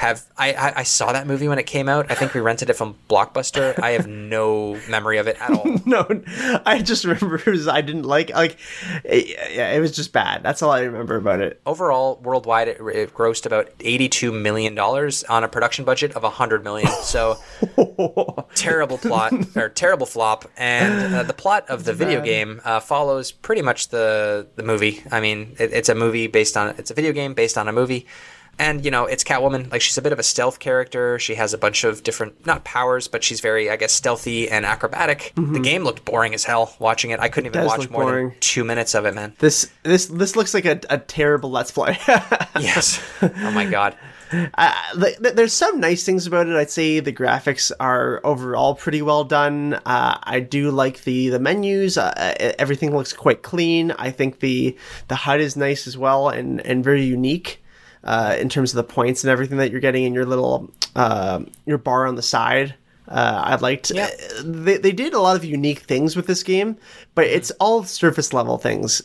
saw that movie when it came out. I think we rented it from Blockbuster. I have no memory of it at all. No, I just remember I didn't like it was just bad. That's all I remember about it. Overall, worldwide, it grossed about $82 million on a production budget of $100 million. So terrible plot. Or terrible flop, and the plot of the video game follows pretty much the movie. I mean, it's a video game based on a movie, and it's Catwoman. Like, she's a bit of a stealth character. She has a bunch of different, not powers, but she's very, I guess, stealthy and acrobatic. Mm-hmm. The game looked boring as hell watching it. I couldn't even watch more than 2 minutes of it, man. This looks like a terrible Let's Play. Yes. Oh my god. There's some nice things about it. I'd say the graphics are overall pretty well done. I do like the menus. Everything looks quite clean. I think the HUD is nice as well, and very unique in terms of the points and everything that you're getting in your little your bar on the side. I liked. They did a lot of unique things with this game, but it's all surface level things.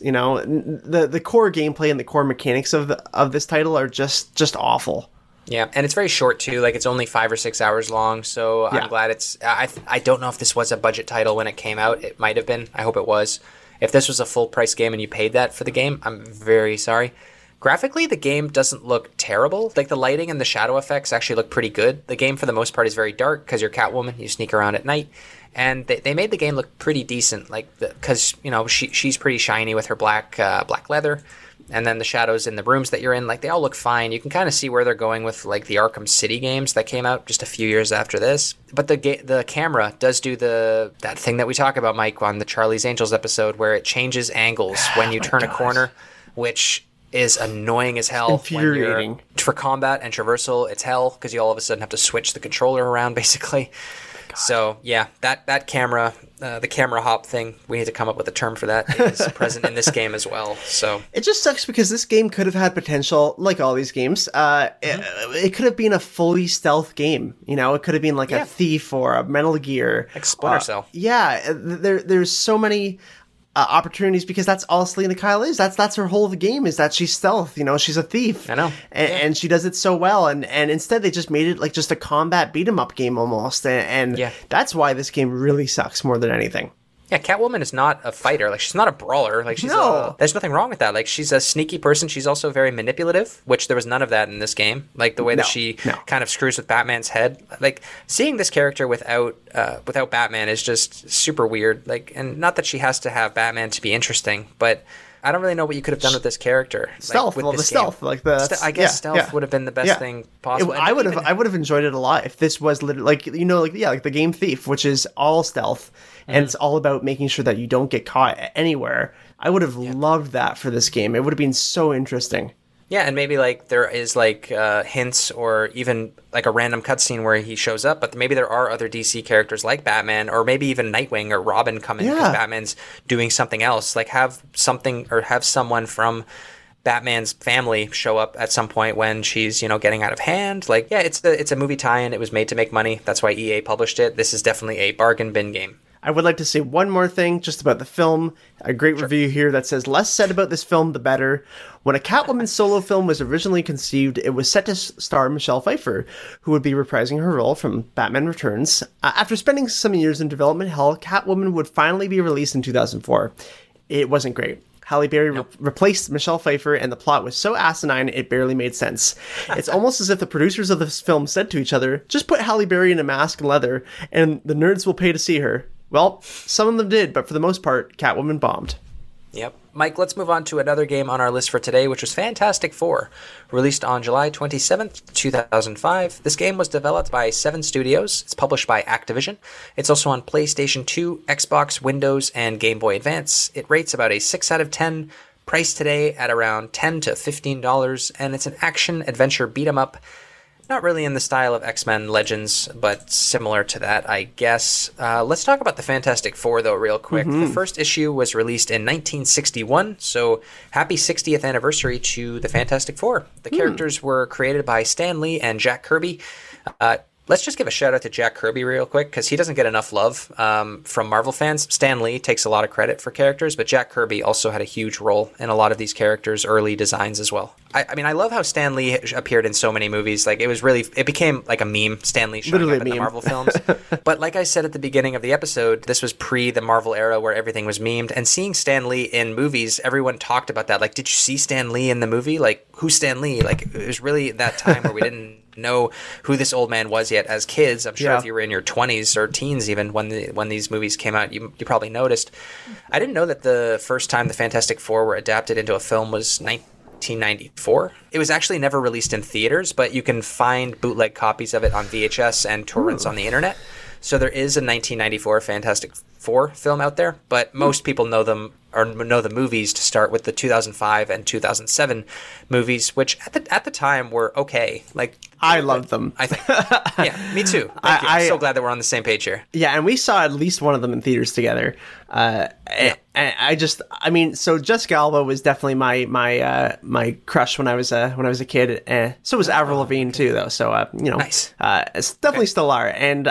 The core gameplay and the core mechanics of this title are just awful. Yeah, and it's very short too. Like, it's only 5 or 6 hours long. So I'm glad it's. I don't know if this was a budget title when it came out. It might have been. I hope it was. If this was a full price game and you paid that for the game, I'm very sorry. Graphically, the game doesn't look terrible. Like, the lighting and the shadow effects actually look pretty good. The game, for the most part, is very dark because you're Catwoman. You sneak around at night. And they made the game look pretty decent, like, because, she's pretty shiny with her black leather. And then the shadows in the rooms that you're in, like, they all look fine. You can kind of see where they're going with, like, the Arkham City games that came out just a few years after this. But the camera does do that thing that we talk about, Mike, on the Charlie's Angels episode, where it changes angles when you turn a corner, which is annoying as hell. Infuriating. For combat and traversal, it's hell, because you all of a sudden have to switch the controller around, basically. So, yeah, that camera, the camera hop thing, we need to come up with a term for that. It is present in this game as well. So it just sucks because this game could have had potential, like all these games. It could have been a fully stealth game. It could have been like a Thief or a Metal Gear. Like Splinter Cell. Yeah, there's so many opportunities, because that's all Selena Kyle is. That's her whole game, is that she's stealth. She's a thief. I know. And she does it so well. And instead they just made it like just a combat beat 'em up game almost. And that's why this game really sucks more than anything. Yeah, Catwoman is not a fighter. Like, she's not a brawler. Like, there's nothing wrong with that. Like, she's a sneaky person. She's also very manipulative, which there was none of that in this game. Like, the way that she kind of screws with Batman's head. Like, seeing this character without Batman is just super weird. Like, and not that she has to have Batman to be interesting, but I don't really know what you could have done with this character. Stealth, like, well, the stealth, like the. I guess stealth would have been the best thing possible. I would have enjoyed it a lot if this was literally like the game Thief, which is all stealth, and it's all about making sure that you don't get caught anywhere. I would have loved that for this game. It would have been so interesting. Yeah, and maybe like there is like hints or even like a random cutscene where he shows up, but maybe there are other DC characters like Batman or maybe even Nightwing or Robin come in because Batman's doing something else. Like have someone from Batman's family show up at some point when she's, getting out of hand. Like, yeah, it's a movie tie-in. It was made to make money. That's why EA published it. This is definitely a bargain bin game. I would like to say one more thing just about the film. A great review here that says, less said about this film, the better. When a Catwoman solo film was originally conceived, it was set to star Michelle Pfeiffer, who would be reprising her role from Batman Returns. After spending some years in development hell, Catwoman would finally be released in 2004. It wasn't great. Halle Berry replaced Michelle Pfeiffer, and the plot was so asinine it barely made sense. It's almost as if the producers of this film said to each other, just put Halle Berry in a mask and leather, and the nerds will pay to see her. Well, some of them did, but for the most part, Catwoman bombed. Yep. Mike, let's move on to another game on our list for today, which was Fantastic Four, released on July 27th, 2005. This game was developed by 7 Studios. It's published by Activision. It's also on PlayStation 2, Xbox, Windows, and Game Boy Advance. It rates about a 6 out of 10, priced today at around $10 to $15, and it's an action-adventure beat-em-up. Not really in the style of X-Men Legends, but similar to that, I guess. Let's talk about the Fantastic Four, though, real quick. The first issue was released in 1961, so happy 60th anniversary to the Fantastic Four. The characters were created by Stan Lee and Jack Kirby. Let's just give a shout out to Jack Kirby real quick, because he doesn't get enough love from Marvel fans. Stan Lee takes a lot of credit for characters, but Jack Kirby also had a huge role in a lot of these characters' early designs as well. I mean, I love how Stan Lee appeared in so many movies. Like, it became like a meme, Stan Lee showing up in the Marvel films. But like I said at the beginning of the episode, this was pre the Marvel era where everything was memed. And seeing Stan Lee in movies, everyone talked about that. Like, did you see Stan Lee in the movie? Like, who's Stan Lee? Like, it was really that time where we didn't know who this old man was yet as kids. I'm sure if you were in your 20s or teens even when these movies came out, you probably noticed. I didn't know that the first time the Fantastic Four were adapted into a film was 1994. It was actually never released in theaters, but you can find bootleg copies of it on VHS and torrents on the internet. So there is a 1994 Fantastic Four film out there, but most people know them or know the movies to start with the 2005 and 2007 movies, which at the time were okay. Like, I loved them. I think. Yeah, me too. I'm so glad that we're on the same page here. Yeah, and we saw at least one of them in theaters together. So Jessica Alba was definitely my crush when I was a kid. So was Avril Lavigne too, though. So nice. It's definitely still are. And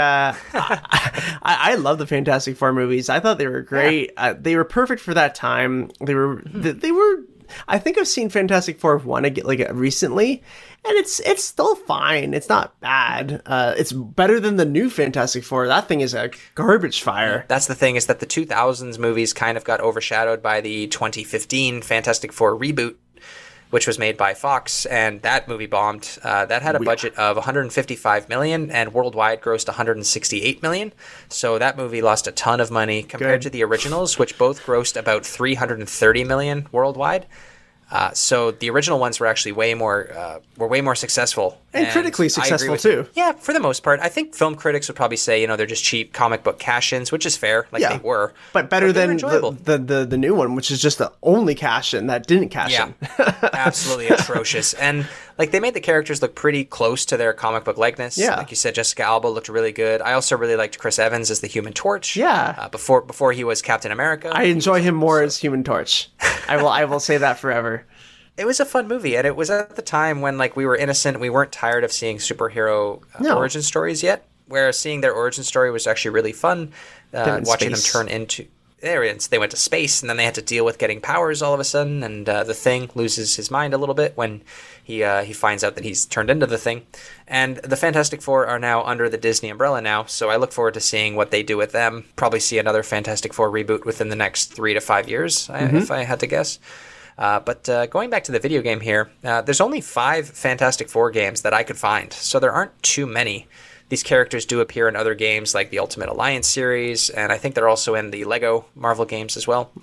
I love the Fantastic Four movies. I thought they were great. Yeah. They were perfect for that time. They were. I think I've seen Fantastic Four 1 recently, and it's still fine. It's not bad. It's better than the new Fantastic Four. That thing is a garbage fire. That's the thing, is that the 2000s movies kind of got overshadowed by the 2015 Fantastic Four reboot, which was made by Fox, and that movie bombed. That had a budget of $155 million, and worldwide grossed $168 million. So that movie lost a ton of money compared to the originals, which both grossed about $330 million worldwide. So the original ones were actually way more successful. And critically successful, too. Yeah, for the most part. I think film critics would probably say, they're just cheap comic book cash-ins, which is fair. They were. But better than the new one, which is just the only cash-in that didn't cash in. Absolutely atrocious. And they made the characters look pretty close to their comic book likeness. Yeah. Like you said, Jessica Alba looked really good. I also really liked Chris Evans as the Human Torch. Yeah. Before he was Captain America. I enjoy him more as Human Torch. I will say that forever. It was a fun movie, and it was at the time when we were innocent. We weren't tired of seeing superhero origin stories yet, where seeing their origin story was actually really fun. Watching them turn into... they went to space, and then they had to deal with getting powers all of a sudden, and the Thing loses his mind a little bit when he finds out that he's turned into the Thing. And the Fantastic Four are now under the Disney umbrella now, so I look forward to seeing what they do with them. Probably see another Fantastic Four reboot within the next 3 to 5 years, if I had to guess. But going back to the video game here, there's only 5 Fantastic Four games that I could find, so there aren't too many. These characters do appear in other games like the Ultimate Alliance series, and I think they're also in the Lego Marvel games as well.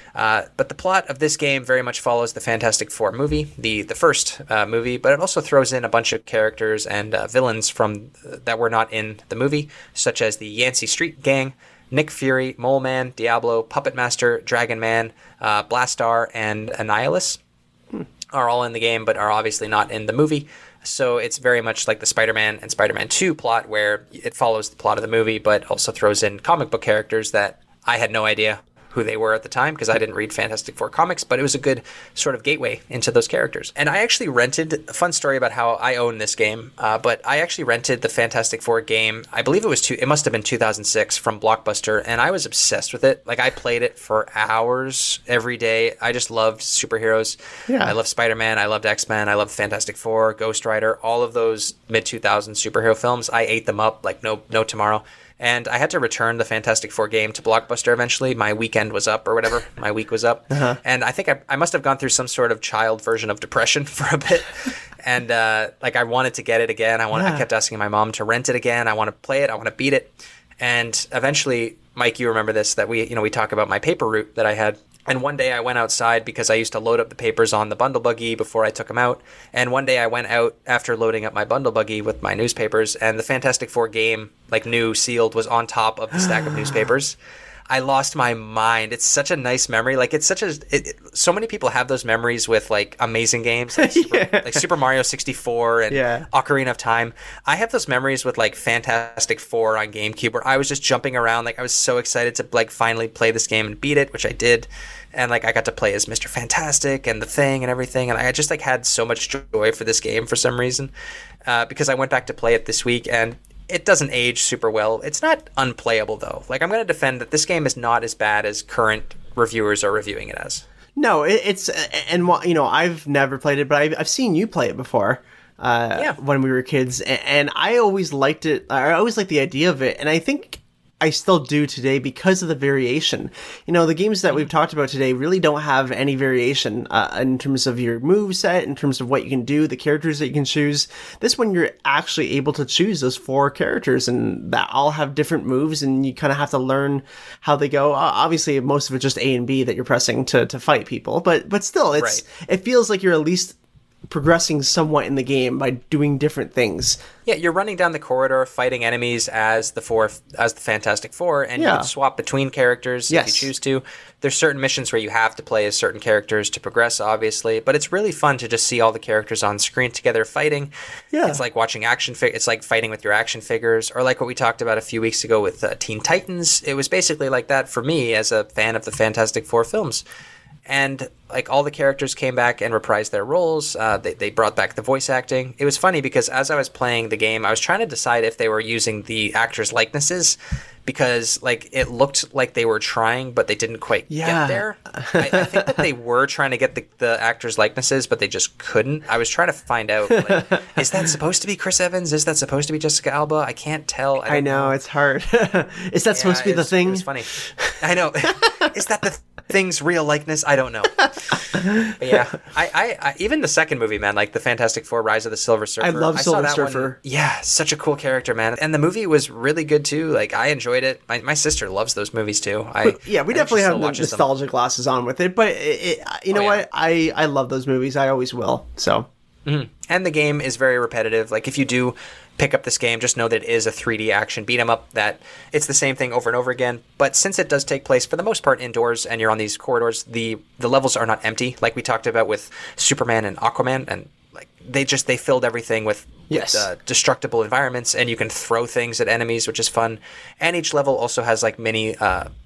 But the plot of this game very much follows the Fantastic Four movie, the first movie, but it also throws in a bunch of characters and villains from that were not in the movie, such as the Yancey Street Gang, Nick Fury, Mole Man, Diablo, Puppet Master, Dragon Man, Blastar, and Annihilus are all in the game, but are obviously not in the movie. So it's very much like the Spider-Man and Spider-Man 2 plot, where it follows the plot of the movie, but also throws in comic book characters that I had no idea who they were at the time because I didn't read Fantastic Four comics, but it was a good sort of gateway into those characters. And I actually rented, a fun story about how I own this game, but I actually rented the Fantastic Four game, I believe it must have been 2006 from Blockbuster, and I was obsessed with it. Like, I played it for hours every day. I just loved superheroes. Yeah. I loved Spider-Man, I loved X-Men, I loved Fantastic Four, Ghost Rider, all of those mid-2000s superhero films. I ate them up like no tomorrow. And I had to return the Fantastic Four game to Blockbuster eventually. My weekend was up or whatever. My week was up. And I think I must have gone through some sort of child version of depression for a bit. And I wanted to get it again. I kept asking my mom to rent it again. I want to play it. I want to beat it. And eventually, Mike, you remember this, that we talk about my paper route that I had. And one day I went outside because I used to load up the papers on the bundle buggy before I took them out. And one day I went out after loading up my bundle buggy with my newspapers, and the Fantastic Four game, like new, sealed, was on top of the stack of newspapers. I lost my mind. It's such a nice memory. Like, it's such so many people have those memories with like amazing games like Super Mario 64 and Ocarina of Time. I have those memories with like Fantastic Four on GameCube, where I was just jumping around. Like, I was so excited to like finally play this game and beat it, which I did. And like, I got to play as Mr. Fantastic and the Thing and everything. And I just like had so much joy for this game for some reason, because I went back to play it this week, and it doesn't age super well. It's not unplayable, though. Like, I'm going to defend that this game is not as bad as current reviewers are reviewing it as. No, it's and I've never played it, but I've seen you play it before. When we were kids, and I always liked it. I always liked the idea of it, and I think I still do today because of the variation. The games that we've talked about today really don't have any variation in terms of your move set, in terms of what you can do, the characters that you can choose. This one, you're actually able to choose those 4 characters, and that all have different moves, and you kind of have to learn how they go. Obviously, most of it's just A and B that you're pressing to fight people, but still, it feels like you're at least progressing somewhat in the game by doing different things. Yeah, you're running down the corridor fighting enemies as the Fantastic Four, and you can swap between characters if you choose to. There's certain missions where you have to play as certain characters to progress, obviously, but it's really fun to just see all the characters on screen together fighting. Yeah. It's like watching it's like fighting with your action figures, or like what we talked about a few weeks ago with Teen Titans. It was basically like that for me as a fan of the Fantastic Four films. And like, all the characters came back and reprised their roles. They brought back the voice acting. It was funny because as I was playing the game, I was trying to decide if they were using the actors' likenesses, because like, it looked like they were trying, but they didn't quite get there. I think that they were trying to get the actors' likenesses, but they just couldn't. I was trying to find out, like, is that supposed to be Chris Evans? Is that supposed to be Jessica Alba? I can't tell. I know, it's hard. Is that supposed to be the Thing? It was funny. I know. Is that the Thing's real likeness? I don't know. But yeah, I even the second movie, man, like the Fantastic Four: Rise of the Silver Surfer. I love Silver Surfer. Yeah, such a cool character, man. And the movie was really good too. Like, I enjoyed it. My sister loves those movies too. We definitely have the nostalgia glasses on with it. But you know what? I love those movies. I always will. So. Mm-hmm. And the game is very repetitive. Like, if you do pick up this game, just know that it is a 3D action beat 'em up, that it's the same thing over and over again. But since it does take place for the most part indoors, and you're on these corridors, the levels are not empty, like we talked about with Superman and Aquaman, and like they filled everything with destructible environments, and you can throw things at enemies, which is fun. And each level also has like mini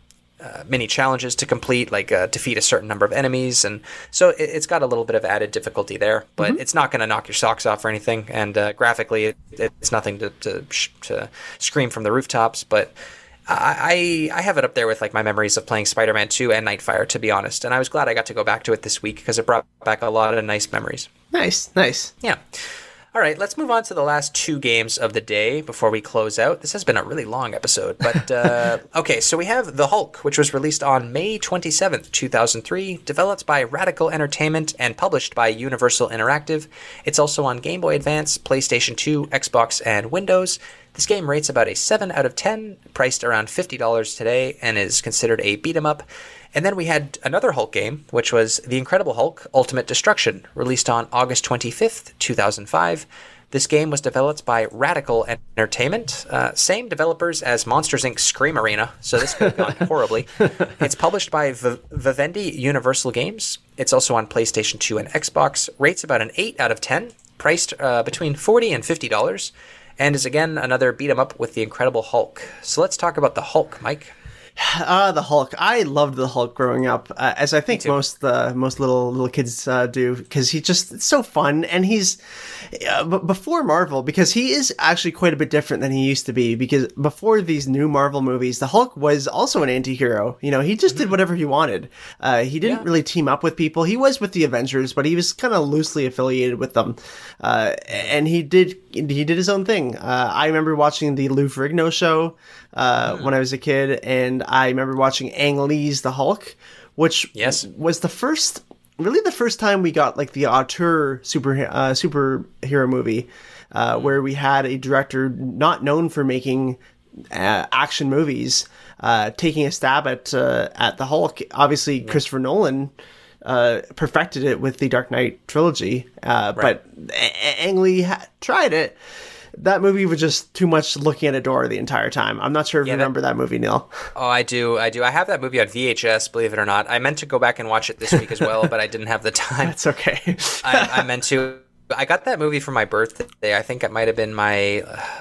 challenges to complete, like defeat a certain number of enemies, and so it's got a little bit of added difficulty there, but it's not going to knock your socks off or anything. And graphically, it's nothing to scream from the rooftops. But I have it up there with like my memories of playing Spider-Man 2 and Nightfire, to be honest. And I was glad I got to go back to it this week because it brought back a lot of nice memories. Nice. Yeah. All right, let's move on to the last two games of the day before we close out. This has been a really long episode, but okay, so we have The Hulk, which was released on May 27th, 2003, developed by Radical Entertainment and published by Universal Interactive. It's also on Game Boy Advance, PlayStation 2, Xbox, and Windows. This game rates about a 7 out of 10, priced around $50 today, and is considered a beat-em-up. And then we had another Hulk game, which was The Incredible Hulk Ultimate Destruction, released on August 25th, 2005. This game was developed by Radical Entertainment, same developers as Monsters, Inc. Scream Arena, so this could have gone horribly. It's published by Vivendi Universal Games. It's also on PlayStation 2 and Xbox, rates about an 8 out of 10, priced between $40 and $50, and is again another beat-em-up with The Incredible Hulk. So let's talk about the Hulk, Mike. The Hulk. I loved the Hulk growing up, as I think most little kids do, because it's so fun, and he's before Marvel, because he is actually quite a bit different than he used to be. Because before these new Marvel movies, the Hulk was also an anti-hero. He just did whatever he wanted. He didn't really team up with people. He was with the Avengers, but he was kind of loosely affiliated with them, and he did his own thing. I remember watching the Lou Ferrigno show when I was a kid, and I remember watching Ang Lee's The Hulk, which was the first time we got like the auteur superhero movie, where we had a director not known for making action movies taking a stab at the Hulk. Obviously, Christopher Nolan perfected it with the Dark Knight trilogy, but Ang Lee tried it. That movie was just too much looking at a door the entire time. I'm not sure if you remember that movie, Neil. Oh, I do. I have that movie on VHS, believe it or not. I meant to go back and watch it this week as well, but I didn't have the time. That's okay. I meant to. I got that movie for my birthday. I think it might have been my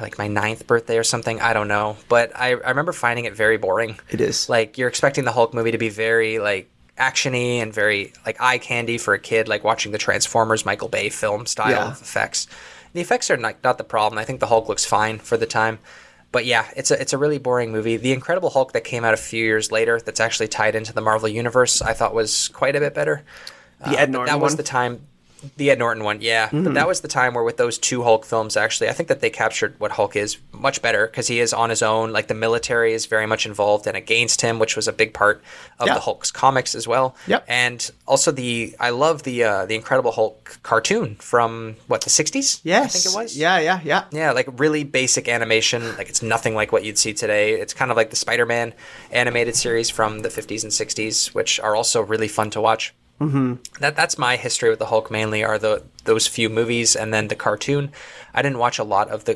9th birthday or something. I don't know. But I remember finding it very boring. It is. Like, you're expecting the Hulk movie to be very, like, action-y and very, like, eye candy for a kid, like watching the Transformers Michael Bay film style of effects. The effects are not the problem. I think the Hulk looks fine for the time. But yeah, it's a really boring movie. The Incredible Hulk that came out a few years later, that's actually tied into the Marvel Universe, I thought was quite a bit better. The Ed Norton that was one? the time. The Ed Norton one, yeah. But that was the time where with those two Hulk films, actually, I think that they captured what Hulk is much better because he is on his own. Like, the military is very much involved and against him, which was a big part of the Hulk's comics as well. Yep. And also I love the Incredible Hulk cartoon from, the 60s? Yes. I think it was? Yeah. Yeah, like really basic animation. Like, it's nothing like what you'd see today. It's kind of like the Spider-Man animated series from the 50s and 60s, which are also really fun to watch. Mm-hmm. That's my history with the Hulk. Mainly are those few movies and then the cartoon. I didn't read a lot of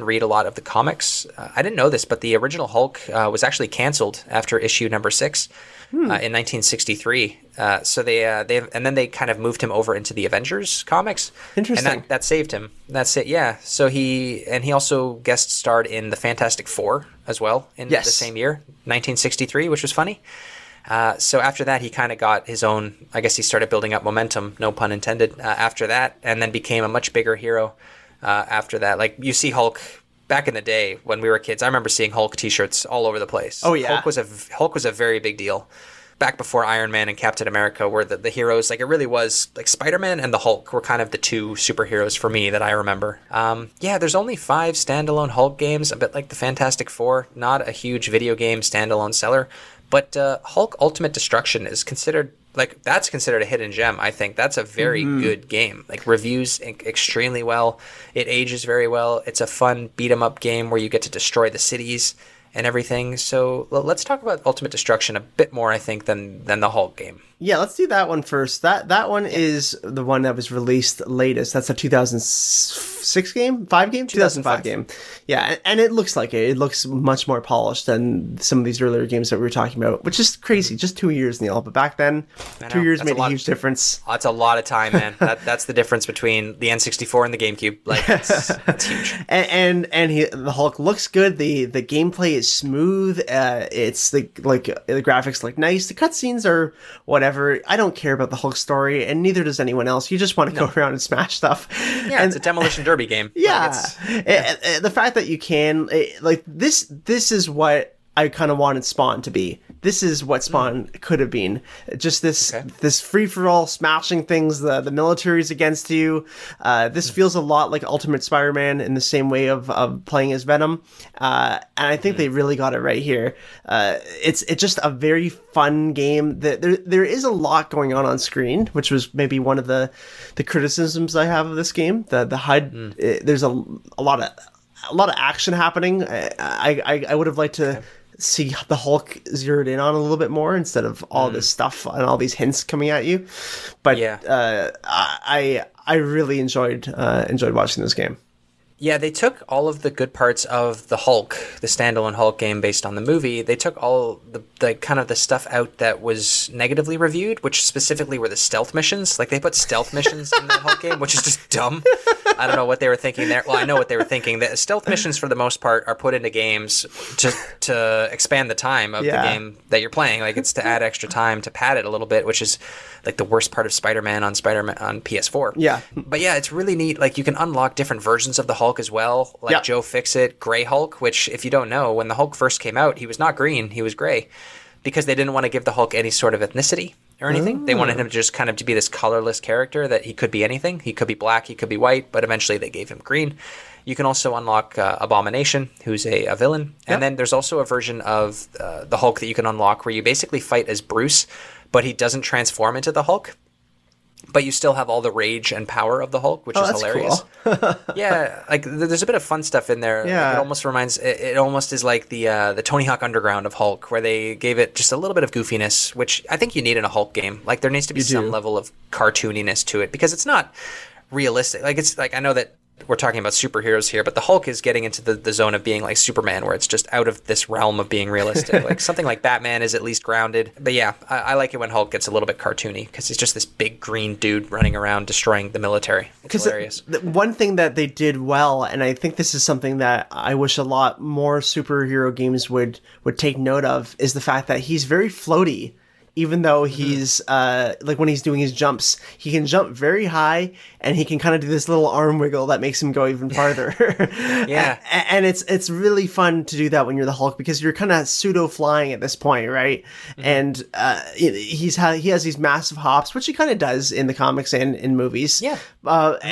the comics. I didn't know this, but the original Hulk was actually canceled after issue number 6 in 1963. So they kind of moved him over into the Avengers comics. Interesting. And that saved him. That's it. Yeah. So he also guest starred in the Fantastic Four as well in the same year, 1963, which was funny. So after that, he kind of got his own, I guess he started building up momentum, no pun intended, after that, and then became a much bigger hero after that. Like, you see Hulk back in the day when we were kids. I remember seeing Hulk t-shirts all over the place. Oh, yeah. Hulk was a very big deal. Back before Iron Man and Captain America were the heroes. Like, it really was, like, Spider-Man and the Hulk were kind of the two superheroes for me that I remember. There's only 5 standalone Hulk games, a bit like the Fantastic Four. Not a huge video game standalone seller. But Hulk Ultimate Destruction is considered a hidden gem. I think that's a very good game. Like, reviews extremely well. It ages very well. It's a fun beat 'em up game where you get to destroy the cities and everything. So let's talk about Ultimate Destruction a bit more, I think, than the Hulk game. Yeah, let's do that one first. That one is the one that was released latest. That's a 2006 game? 5 game? 2005 game. Yeah, and it looks like it. It looks much more polished than some of these earlier games that we were talking about, which is crazy. Just 2 years, Neil. But back then, 2 years made a huge difference. That's a lot of time, man. That's the difference between the N64 and the GameCube. Like, it's huge. And the Hulk looks good. The gameplay is smooth. It's the graphics look nice. The cutscenes are whatever. I don't care about the Hulk story, and neither does anyone else. You just want to go around and smash stuff. Yeah, it's a demolition derby game. Yeah, the fact that you can this is what I kind of wanted Spawn to be. This is what Spawn could have been. Just this free for all, smashing things. The military's against you. This feels a lot like Ultimate Spider-Man in the same way of playing as Venom. And I think they really got it right here. It's just a very fun game. There is a lot going on screen, which was maybe one of the criticisms I have of this game. The HUD, there's a lot of action happening. I would have liked to see the Hulk zeroed in on a little bit more instead of all this stuff and all these hints coming at you. But I really enjoyed watching this game. Yeah, they took all of the good parts of the Hulk, the standalone Hulk game based on the movie. They took all the kind of the stuff out that was negatively reviewed, which specifically were the stealth missions. Like, they put stealth missions in the Hulk game, which is just dumb. I don't know what they were thinking there. Well, I know what they were thinking. The stealth missions, for the most part, are put into games to expand the time of the game that you're playing. Like, it's to add extra time to pad it a little bit, which is like the worst part of Spider-Man on PS4. Yeah. But yeah, it's really neat. Like, you can unlock different versions of the Hulk as well. Like Joe Fixit, Grey Hulk, which, if you don't know, when the Hulk first came out, he was not green, he was gray. Because they didn't want to give the Hulk any sort of ethnicity or anything. They wanted him just kind of to be this colorless character that he could be anything. He could be black, he could be white, but eventually they gave him green. You can also unlock Abomination, who's a villain. And then there's also a version of the Hulk that you can unlock where you basically fight as Bruce, but he doesn't transform into the Hulk. But you still have all the rage and power of the Hulk, which is hilarious. Cool. Yeah, like there's a bit of fun stuff in there. Yeah. Like, it almost is like the Tony Hawk Underground of Hulk, where they gave it just a little bit of goofiness, which I think you need in a Hulk game. Like, there needs to be some level of cartooniness to it, because it's not realistic. Like, it's like, I know that we're talking about superheroes here, but the Hulk is getting into the zone of being like Superman, where it's just out of this realm of being realistic. Like, something like Batman is at least grounded. But yeah, I like it when Hulk gets a little bit cartoony, because he's just this big green dude running around destroying the military. It's hilarious. The one thing that they did well, and I think this is something that I wish a lot more superhero games would take note of, is the fact that he's very floaty. Even though he's, like, when he's doing his jumps, he can jump very high, and he can kind of do this little arm wiggle that makes him go even farther. Yeah. And it's really fun to do that when you're the Hulk, because you're kind of pseudo-flying at this point, right? And he has these massive hops, which he kind of does in the comics and in movies. Yeah. But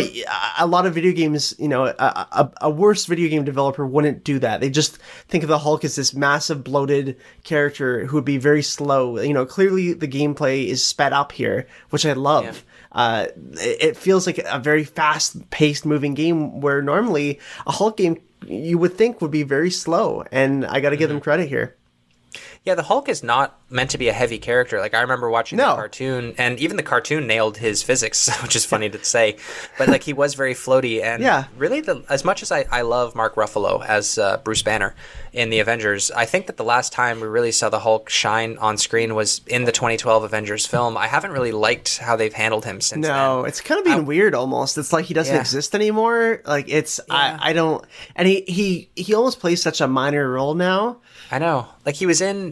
a lot of video games, you know, a worse video game developer wouldn't do that. They just think of the Hulk as this massive, bloated character who would be very slow. You know, clearly the gameplay is sped up here, which I love. Yeah. It feels like a very fast-paced moving game, where normally a Hulk game you would think would be very slow, and I got to give them credit here. Yeah, the Hulk is not meant to be a heavy character. Like, I remember watching the cartoon, and even the cartoon nailed his physics, which is funny to say. But, like, he was very floaty, and really, as much as I love Mark Ruffalo as Bruce Banner in the Avengers, I think that the last time we really saw the Hulk shine on screen was in the 2012 Avengers film. I haven't really liked how they've handled him since then. No, it's kind of been weird almost. It's like he doesn't exist anymore. Like, it's, I don't, and he almost plays such a minor role now. I know. Like, he was in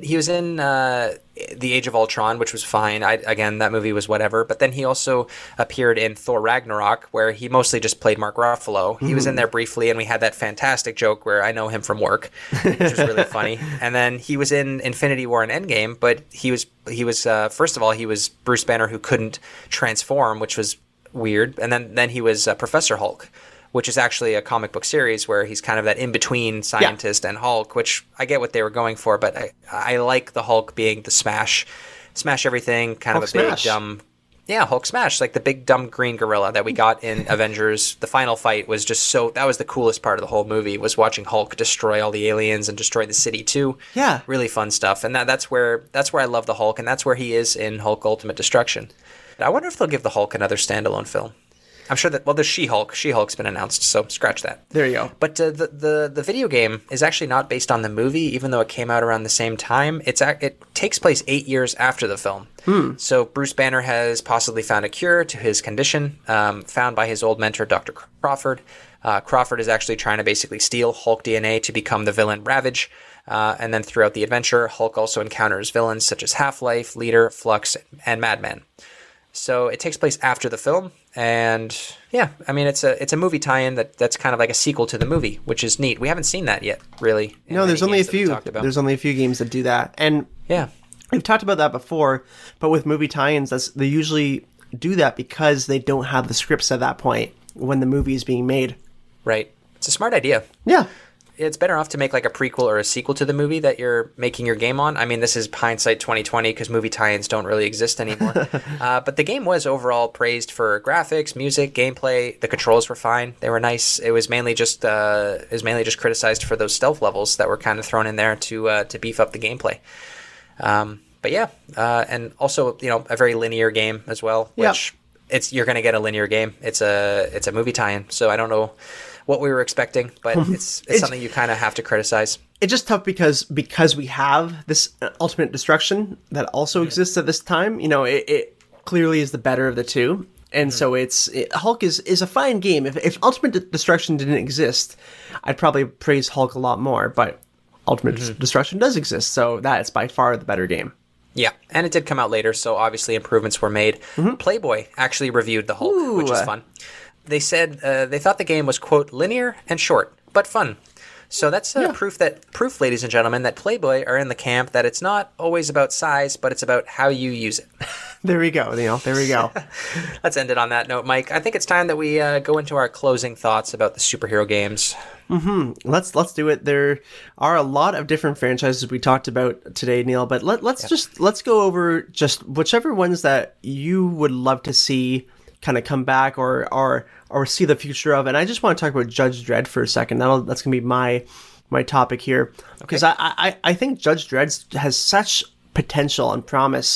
The Age of Ultron, which was fine. Again, that movie was whatever. But then he also appeared in Thor Ragnarok, where he mostly just played Mark Ruffalo. He was in there briefly, and we had that fantastic joke where I know him from work, which was really funny. And then he was in Infinity War and Endgame, but he was first of all, he was Bruce Banner who couldn't transform, which was weird. And then he was Professor Hulk, which is actually a comic book series where he's kind of that in-between scientist and Hulk, which I get what they were going for, but I like the Hulk being the smash everything, kind Hulk of a big, smash. dumb... Yeah, Hulk smash, like the big, dumb green gorilla that we got in Avengers. The final fight was just that was the coolest part of the whole movie, was watching Hulk destroy all the aliens and destroy the city too. Yeah. Really fun stuff. And that's where I love the Hulk, and that's where he is in Hulk Ultimate Destruction. I wonder if they'll give the Hulk another standalone film. I'm sure that, well, there's She-Hulk. She-Hulk's been announced, so scratch that. There you go. But the video game is actually not based on the movie, even though it came out around the same time. It takes place 8 years after the film. So Bruce Banner has possibly found a cure to his condition, found by his old mentor, Dr. Crawford. Crawford is actually trying to basically steal Hulk DNA to become the villain Ravage. And then throughout the adventure, Hulk also encounters villains such as Half-Life, Leader, Flux, and Madman. So it takes place after the film, and yeah, I mean it's a movie tie-in that's kind of like a sequel to the movie, which is neat. We haven't seen that yet, really. No, there's only a few. There's only a few games that do that, and yeah, we've talked about that before. But with movie tie-ins, they usually do that because they don't have the scripts at that point when the movie is being made. Right. It's a smart idea. Yeah. It's better off to make like a prequel or a sequel to the movie that you're making your game on. I mean, this is hindsight 2020 because movie tie-ins don't really exist anymore. But the game was overall praised for graphics, music, gameplay. The controls were fine; they were nice. It was mainly just criticized for those stealth levels that were kind of thrown in there to beef up the gameplay. But yeah, and also a very linear game as well. Which you're going to get a linear game. It's a movie tie-in, so I don't know what we were expecting, but it's something you kind of have to criticize. It's just tough because we have this Ultimate Destruction that also exists at this time. It clearly is the better of the two, and so Hulk is a fine game. If Ultimate Destruction didn't exist, I'd probably praise Hulk a lot more. But Ultimate Destruction does exist, so that is by far the better game. Yeah, and it did come out later, so obviously improvements were made. Playboy actually reviewed the Hulk, which is fun. They said they thought the game was, quote, linear and short, but fun. So that's proof, ladies and gentlemen, that Playboy are in the camp that it's not always about size, but it's about how you use it. There we go, Neil. There we go. Let's end it on that note, Mike. I think it's time that we go into our closing thoughts about the superhero games. Let's do it. There are a lot of different franchises we talked about today, Neil, but let's go over just whichever ones that you would love to see kind of come back or see the future of. And I just want to talk about Judge Dredd for a second. That's going to be my topic here, because I think Judge Dredd has such potential and promise.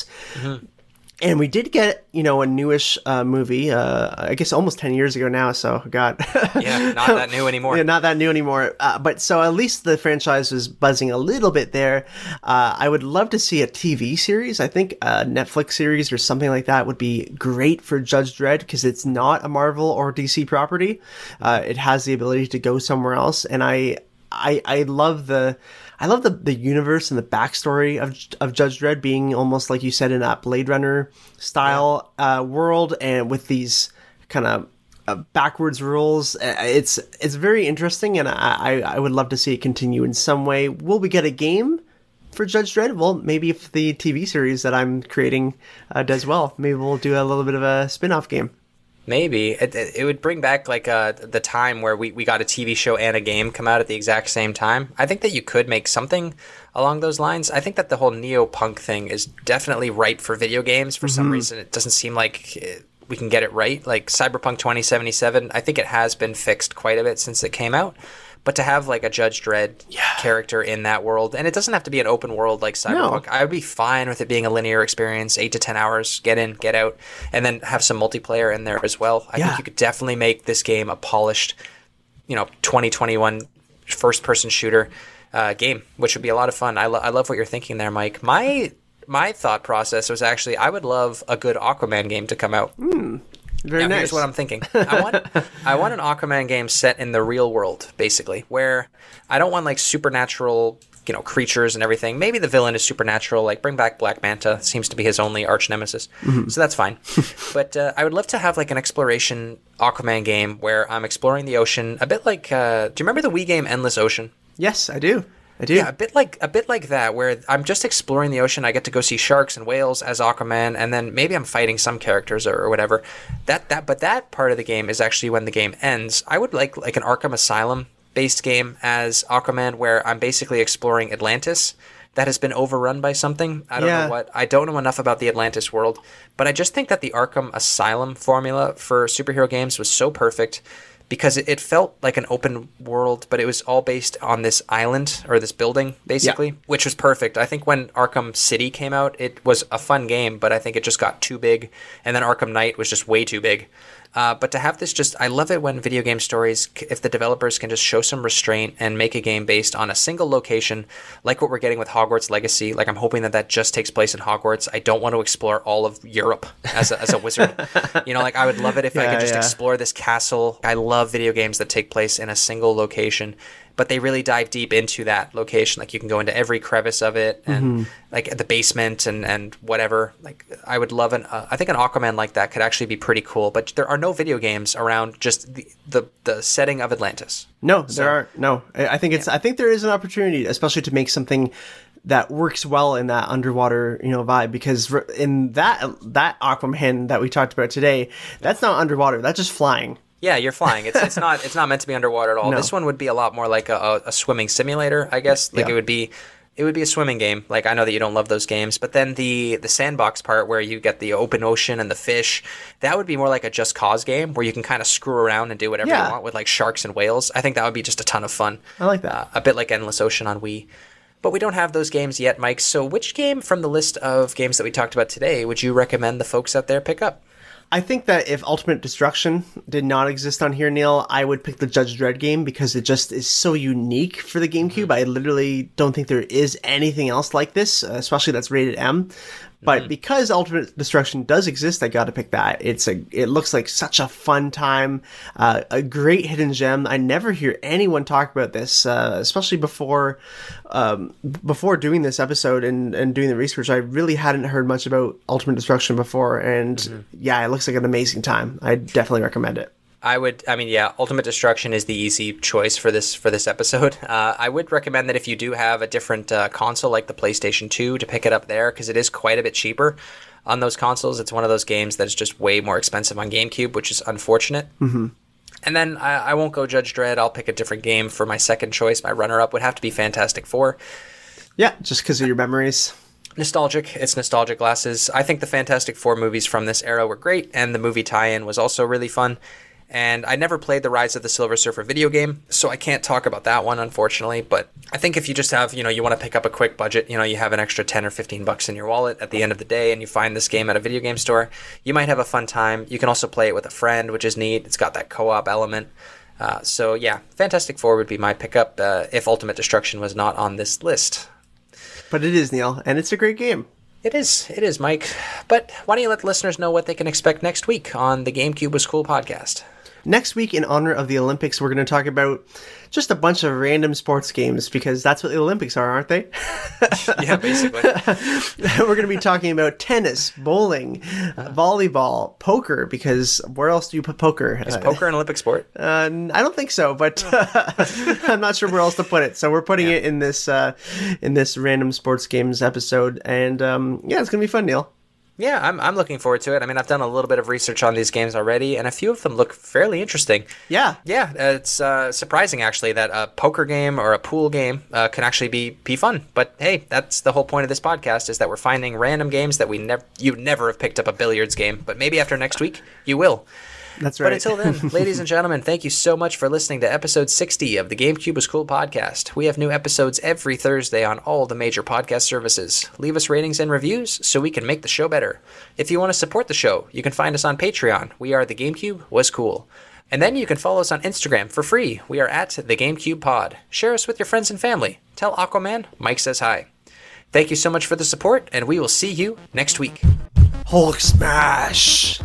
And we did get, a newish movie, I guess almost 10 years ago now, so God. Yeah, not that new anymore. Yeah, not that new anymore. But so at least the franchise was buzzing a little bit there. I would love to see a TV series. I think a Netflix series or something like that would be great for Judge Dredd, because it's not a Marvel or DC property. It has the ability to go somewhere else. And I love the universe and the backstory of Judge Dredd being almost like you said in that Blade Runner style world, and with these kind of backwards rules. It's very interesting, and I would love to see it continue in some way. Will we get a game for Judge Dredd? Well, maybe if the TV series that I'm creating does well, maybe we'll do a little bit of a spin-off game. Maybe. It would bring back like the time where we got a TV show and a game come out at the exact same time. I think that you could make something along those lines. I think that the whole neo-punk thing is definitely ripe for video games. For some reason, it doesn't seem like we can get it right. Like Cyberpunk 2077, I think it has been fixed quite a bit since it came out. But to have like a Judge Dredd character in that world, and it doesn't have to be an open world like Cyberpunk. No. I would be fine with it being a linear experience, 8 to 10 hours, get in, get out, and then have some multiplayer in there as well. I think you could definitely make this game a polished, 2021 first-person shooter game, which would be a lot of fun. I love what you're thinking there, Mike. My thought process was actually I would love a good Aquaman game to come out. Very nice. Here's what I'm thinking. I want an Aquaman game set in the real world, basically, where I don't want like supernatural, creatures and everything. Maybe the villain is supernatural, like bring back Black Manta. Seems to be his only arch nemesis. So that's fine. But I would love to have like an exploration Aquaman game where I'm exploring the ocean, a bit like, do you remember the Wii game Endless Ocean? Yes, I do. Yeah, a bit like that, where I'm just exploring the ocean. I get to go see sharks and whales as Aquaman, and then maybe I'm fighting some characters or whatever. But that part of the game is actually when the game ends. I would like an Arkham Asylum based game as Aquaman, where I'm basically exploring Atlantis that has been overrun by something. I don't know what. I don't know enough about the Atlantis world, but I just think that the Arkham Asylum formula for superhero games was so perfect, because it felt like an open world, but it was all based on this island or this building, basically, which was perfect. I think when Arkham City came out, it was a fun game, but I think it just got too big. And then Arkham Knight was just way too big. But to have this I love it when video game stories, if the developers can just show some restraint and make a game based on a single location, like what we're getting with Hogwarts Legacy. Like I'm hoping that just takes place in Hogwarts. I don't want to explore all of Europe as a wizard. I would love it if I could just explore this castle. I love video games that take place in a single location. but they really dive deep into that location. Like you can go into every crevice of it, and like the basement and whatever. Like I would love I think an Aquaman like that could actually be pretty cool. But there are no video games around just the setting of Atlantis. No, there aren't. No, I think I think there is an opportunity, especially to make something that works well in that underwater, vibe, because in that Aquaman that we talked about today, that's not underwater. That's just flying. Yeah, you're flying. It's not meant to be underwater at all. No. This one would be a lot more like a swimming simulator, I guess. Like it would be a swimming game. Like I know that you don't love those games, but then the sandbox part where you get the open ocean and the fish, that would be more like a Just Cause game where you can kind of screw around and do whatever you want with like sharks and whales. I think that would be just a ton of fun. I like that. A bit like Endless Ocean on Wii. But we don't have those games yet, Mike. So which game from the list of games that we talked about today would you recommend the folks out there pick up? I think that if Ultimate Destruction did not exist on here, Neil, I would pick the Judge Dredd game because it just is so unique for the GameCube. I literally don't think there is anything else like this, especially that's rated M. But because Ultimate Destruction does exist, I got to pick that. It looks like such a fun time, a great hidden gem. I never hear anyone talk about this, especially before doing this episode and doing the research. I really hadn't heard much about Ultimate Destruction before, and it looks like an amazing time. I definitely recommend it. Ultimate Destruction is the easy choice for this episode. I would recommend that if you do have a different console like the PlayStation 2 to pick it up there, because it is quite a bit cheaper on those consoles. It's one of those games that's just way more expensive on GameCube, which is unfortunate. Mm-hmm. And then I won't go Judge Dredd. I'll pick a different game for my second choice. My runner-up would have to be Fantastic Four. Yeah, just because of your memories. Nostalgic. It's nostalgic glasses. I think the Fantastic Four movies from this era were great, and the movie tie-in was also really fun. And I never played the Rise of the Silver Surfer video game, so I can't talk about that one, unfortunately. But I think if you just have, you want to pick up a quick budget, you have an extra 10 or 15 bucks in your wallet at the end of the day, and you find this game at a video game store, you might have a fun time. You can also play it with a friend, which is neat. It's got that co-op element. Fantastic Four would be my pickup if Ultimate Destruction was not on this list. But it is, Neil, and it's a great game. It is, Mike. But why don't you let the listeners know what they can expect next week on the GameCube Was Cool podcast? Next week, in honor of the Olympics, we're going to talk about just a bunch of random sports games, because that's what the Olympics are, aren't they? Yeah, basically. We're going to be talking about tennis, bowling, volleyball, poker, because where else do you put poker? Is poker an Olympic sport? I don't think so, but I'm not sure where else to put it. So we're putting it in this random sports games episode, and it's going to be fun, Neil. Yeah, I'm looking forward to it. I mean, I've done a little bit of research on these games already, and a few of them look fairly interesting. Yeah. Yeah, it's surprising, actually, that a poker game or a pool game can actually be fun. But, hey, that's the whole point of this podcast, is that we're finding random games that you'd never have picked up a billiards game. But maybe after next week, you will. That's right. But until then, ladies and gentlemen, thank you so much for listening to episode 60 of the GameCube Was Cool podcast. We have new episodes every Thursday on all the major podcast services. Leave us ratings and reviews so we can make the show better. If you want to support the show, you can find us on Patreon. We are the GameCube Was Cool. And then you can follow us on Instagram for free. We are at the GameCube Pod. Share us with your friends and family. Tell Aquaman Mike says hi. Thank you so much for the support, and we will see you next week. Hulk smash!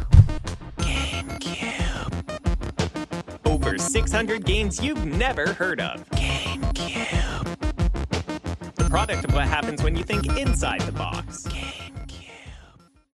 Over 600 games you've never heard of. GameCube. The product of what happens when you think inside the box.